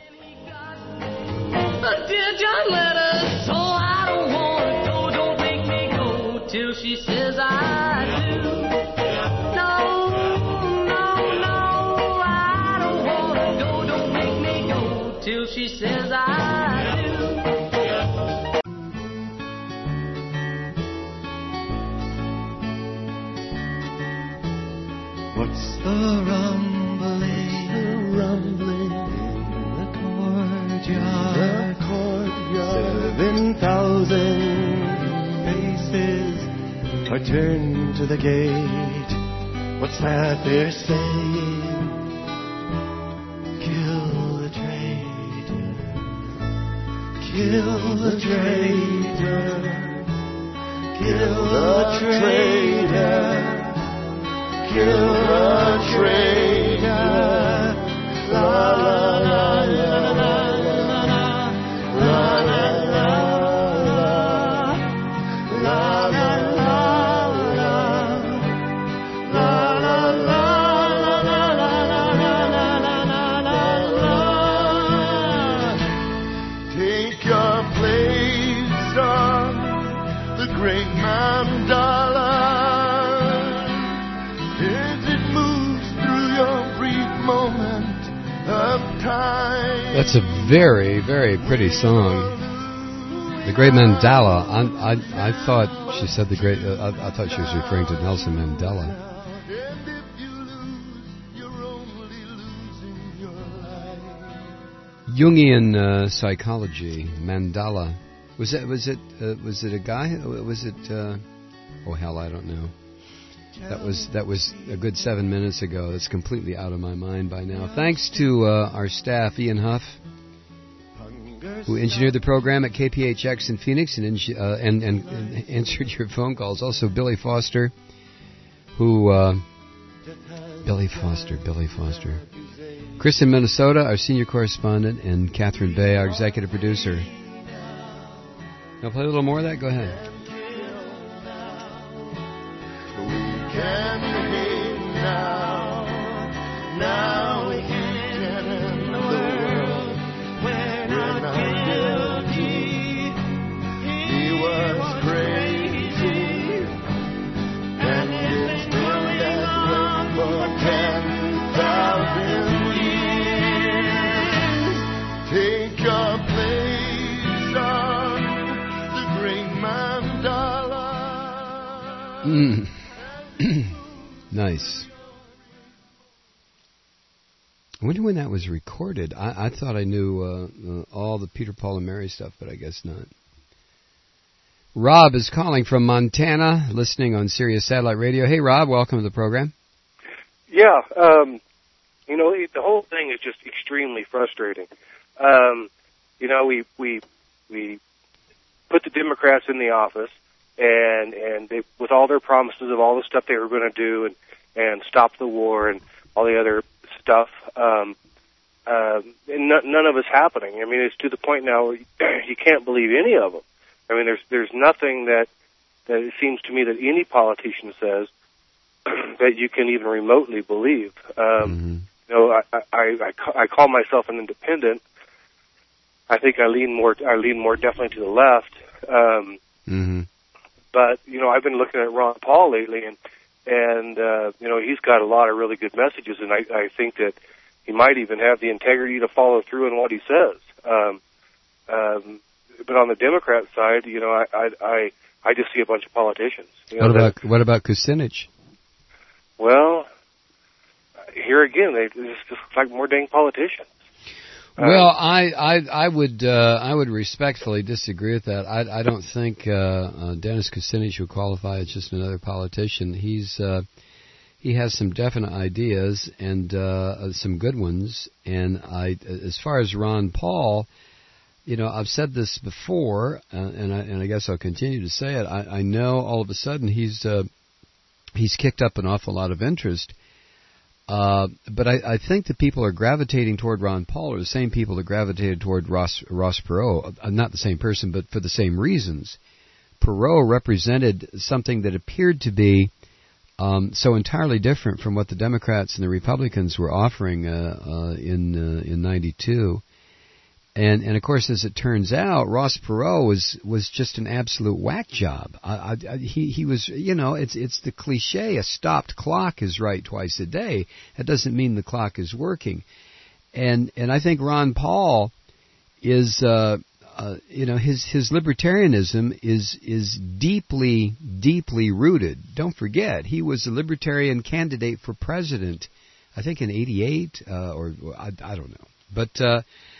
Dear John Letter, so I don't want to go. Don't make me go till she says I do. No, I don't want to go. Don't make me go till she says I do. What's the rumbling in the courtyard? 7,000 faces are turned to the gate. What's that they're saying? Kill the traitor. Kill the traitor. Kill the traitor. Kill the traitor. La la la la la la la la la la la. Take your place on the great mandala. That's a very, very pretty song. The Great Mandela. I thought she said the great. I thought she was referring to Nelson Mandela. Jungian psychology, mandala. Was it a guy? Was it? Oh hell, I don't know. That was a good 7 minutes ago. That's completely out of my mind by now. Thanks to our staff, Ian Huff, who engineered the program at KPHX in Phoenix and answered your phone calls. Also, Billy Foster, who Billy Foster. Chris in Minnesota, our senior correspondent, and Catherine Bay, our executive producer. I'll play a little more of that. Go ahead. Can behave now we can in the world. We're not guilty. He was crazy, and it's been that way for 10,000 years. Take your place on the great mandala. Nice. I wonder when that was recorded. I thought I knew all the Peter, Paul, and Mary stuff, but I guess not. Rob is calling from Montana, listening on Sirius Satellite Radio. Hey, Rob, welcome to the program. Yeah, the whole thing is just extremely frustrating. We put the Democrats in the office, and they, with all their promises of all the stuff they were going to do and stop the war and all the other stuff, and none of it's happening. I mean, it's to the point now you can't believe any of them. I mean, there's nothing that it seems to me that any politician says that you can even remotely believe. I call myself an independent. I think I lean more definitely to the left. But I've been looking at Ron Paul lately, and he's got a lot of really good messages, and I think that he might even have the integrity to follow through on what he says. But on the Democrat side, I just see a bunch of politicians. What about Kucinich? Well, here again, they just look like more dang politicians. Well, I would respectfully disagree with that. I don't think Dennis Kucinich would qualify as just another politician. He has some definite ideas and some good ones. And as far as Ron Paul, I've said this before, and I guess I'll continue to say it. I know all of a sudden he's kicked up an awful lot of interest. But I think the people are gravitating toward Ron Paul are the same people that gravitated toward Ross Perot. Not the same person, but for the same reasons. Perot represented something that appeared to be so entirely different from what the Democrats and the Republicans were offering in '92. And of course, as it turns out, Ross Perot was just an absolute whack job. He was, it's the cliche, a stopped clock is right twice a day. That doesn't mean the clock is working. And I think Ron Paul is, his libertarianism is deeply, deeply rooted. Don't forget, he was a libertarian candidate for president, I think in '88, or I don't know. But,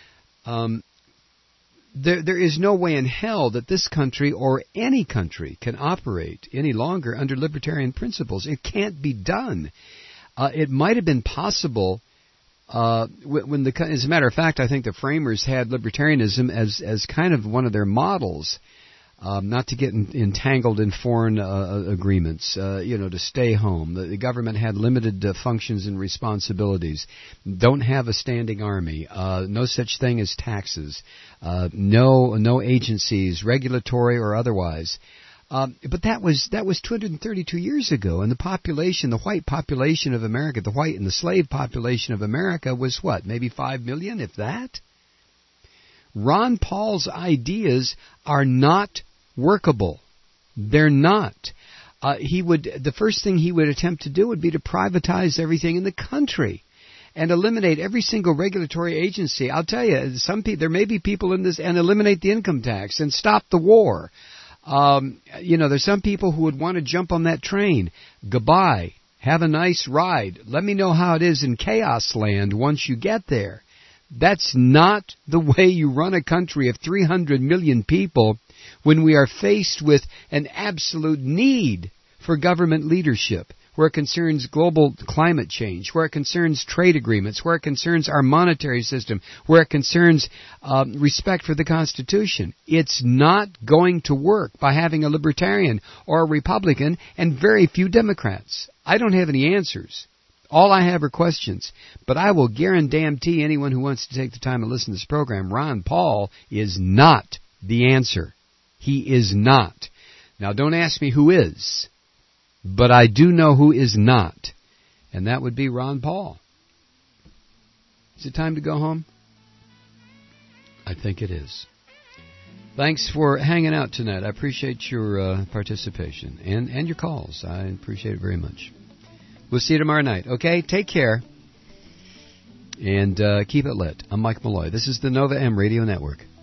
there is no way in hell that this country or any country can operate any longer under libertarian principles. It can't be done. It might have been possible when as a matter of fact, I think the framers had libertarianism as kind of one of their models. Not to get entangled in foreign agreements, to stay home. The government had limited functions and responsibilities. Don't have a standing army. No such thing as taxes. No agencies, regulatory or otherwise. But that was 232 years ago, and the white population of America, the white and the slave population of America was what? Maybe 5 million, if that? Ron Paul's ideas are not workable. They're not. The first thing he would attempt to do would be to privatize everything in the country and eliminate every single regulatory agency. I'll tell you, there may be people in this, and eliminate the income tax and stop the war. There's some people who would want to jump on that train. Goodbye. Have a nice ride. Let me know how it is in chaos land once you get there. That's not the way you run a country of 300 million people when we are faced with an absolute need for government leadership, where it concerns global climate change, where it concerns trade agreements, where it concerns our monetary system, where it concerns respect for the Constitution. It's not going to work by having a Libertarian or a Republican and very few Democrats. I don't have any answers. All I have are questions. But I will guarantee anyone who wants to take the time to listen to this program, Ron Paul is not the answer. He is not. Now, don't ask me who is, but I do know who is not, and that would be Ron Paul. Is it time to go home? I think it is. Thanks for hanging out tonight. I appreciate your participation and your calls. I appreciate it very much. We'll see you tomorrow night, okay? Take care, and keep it lit. I'm Mike Malloy. This is the Nova M Radio Network.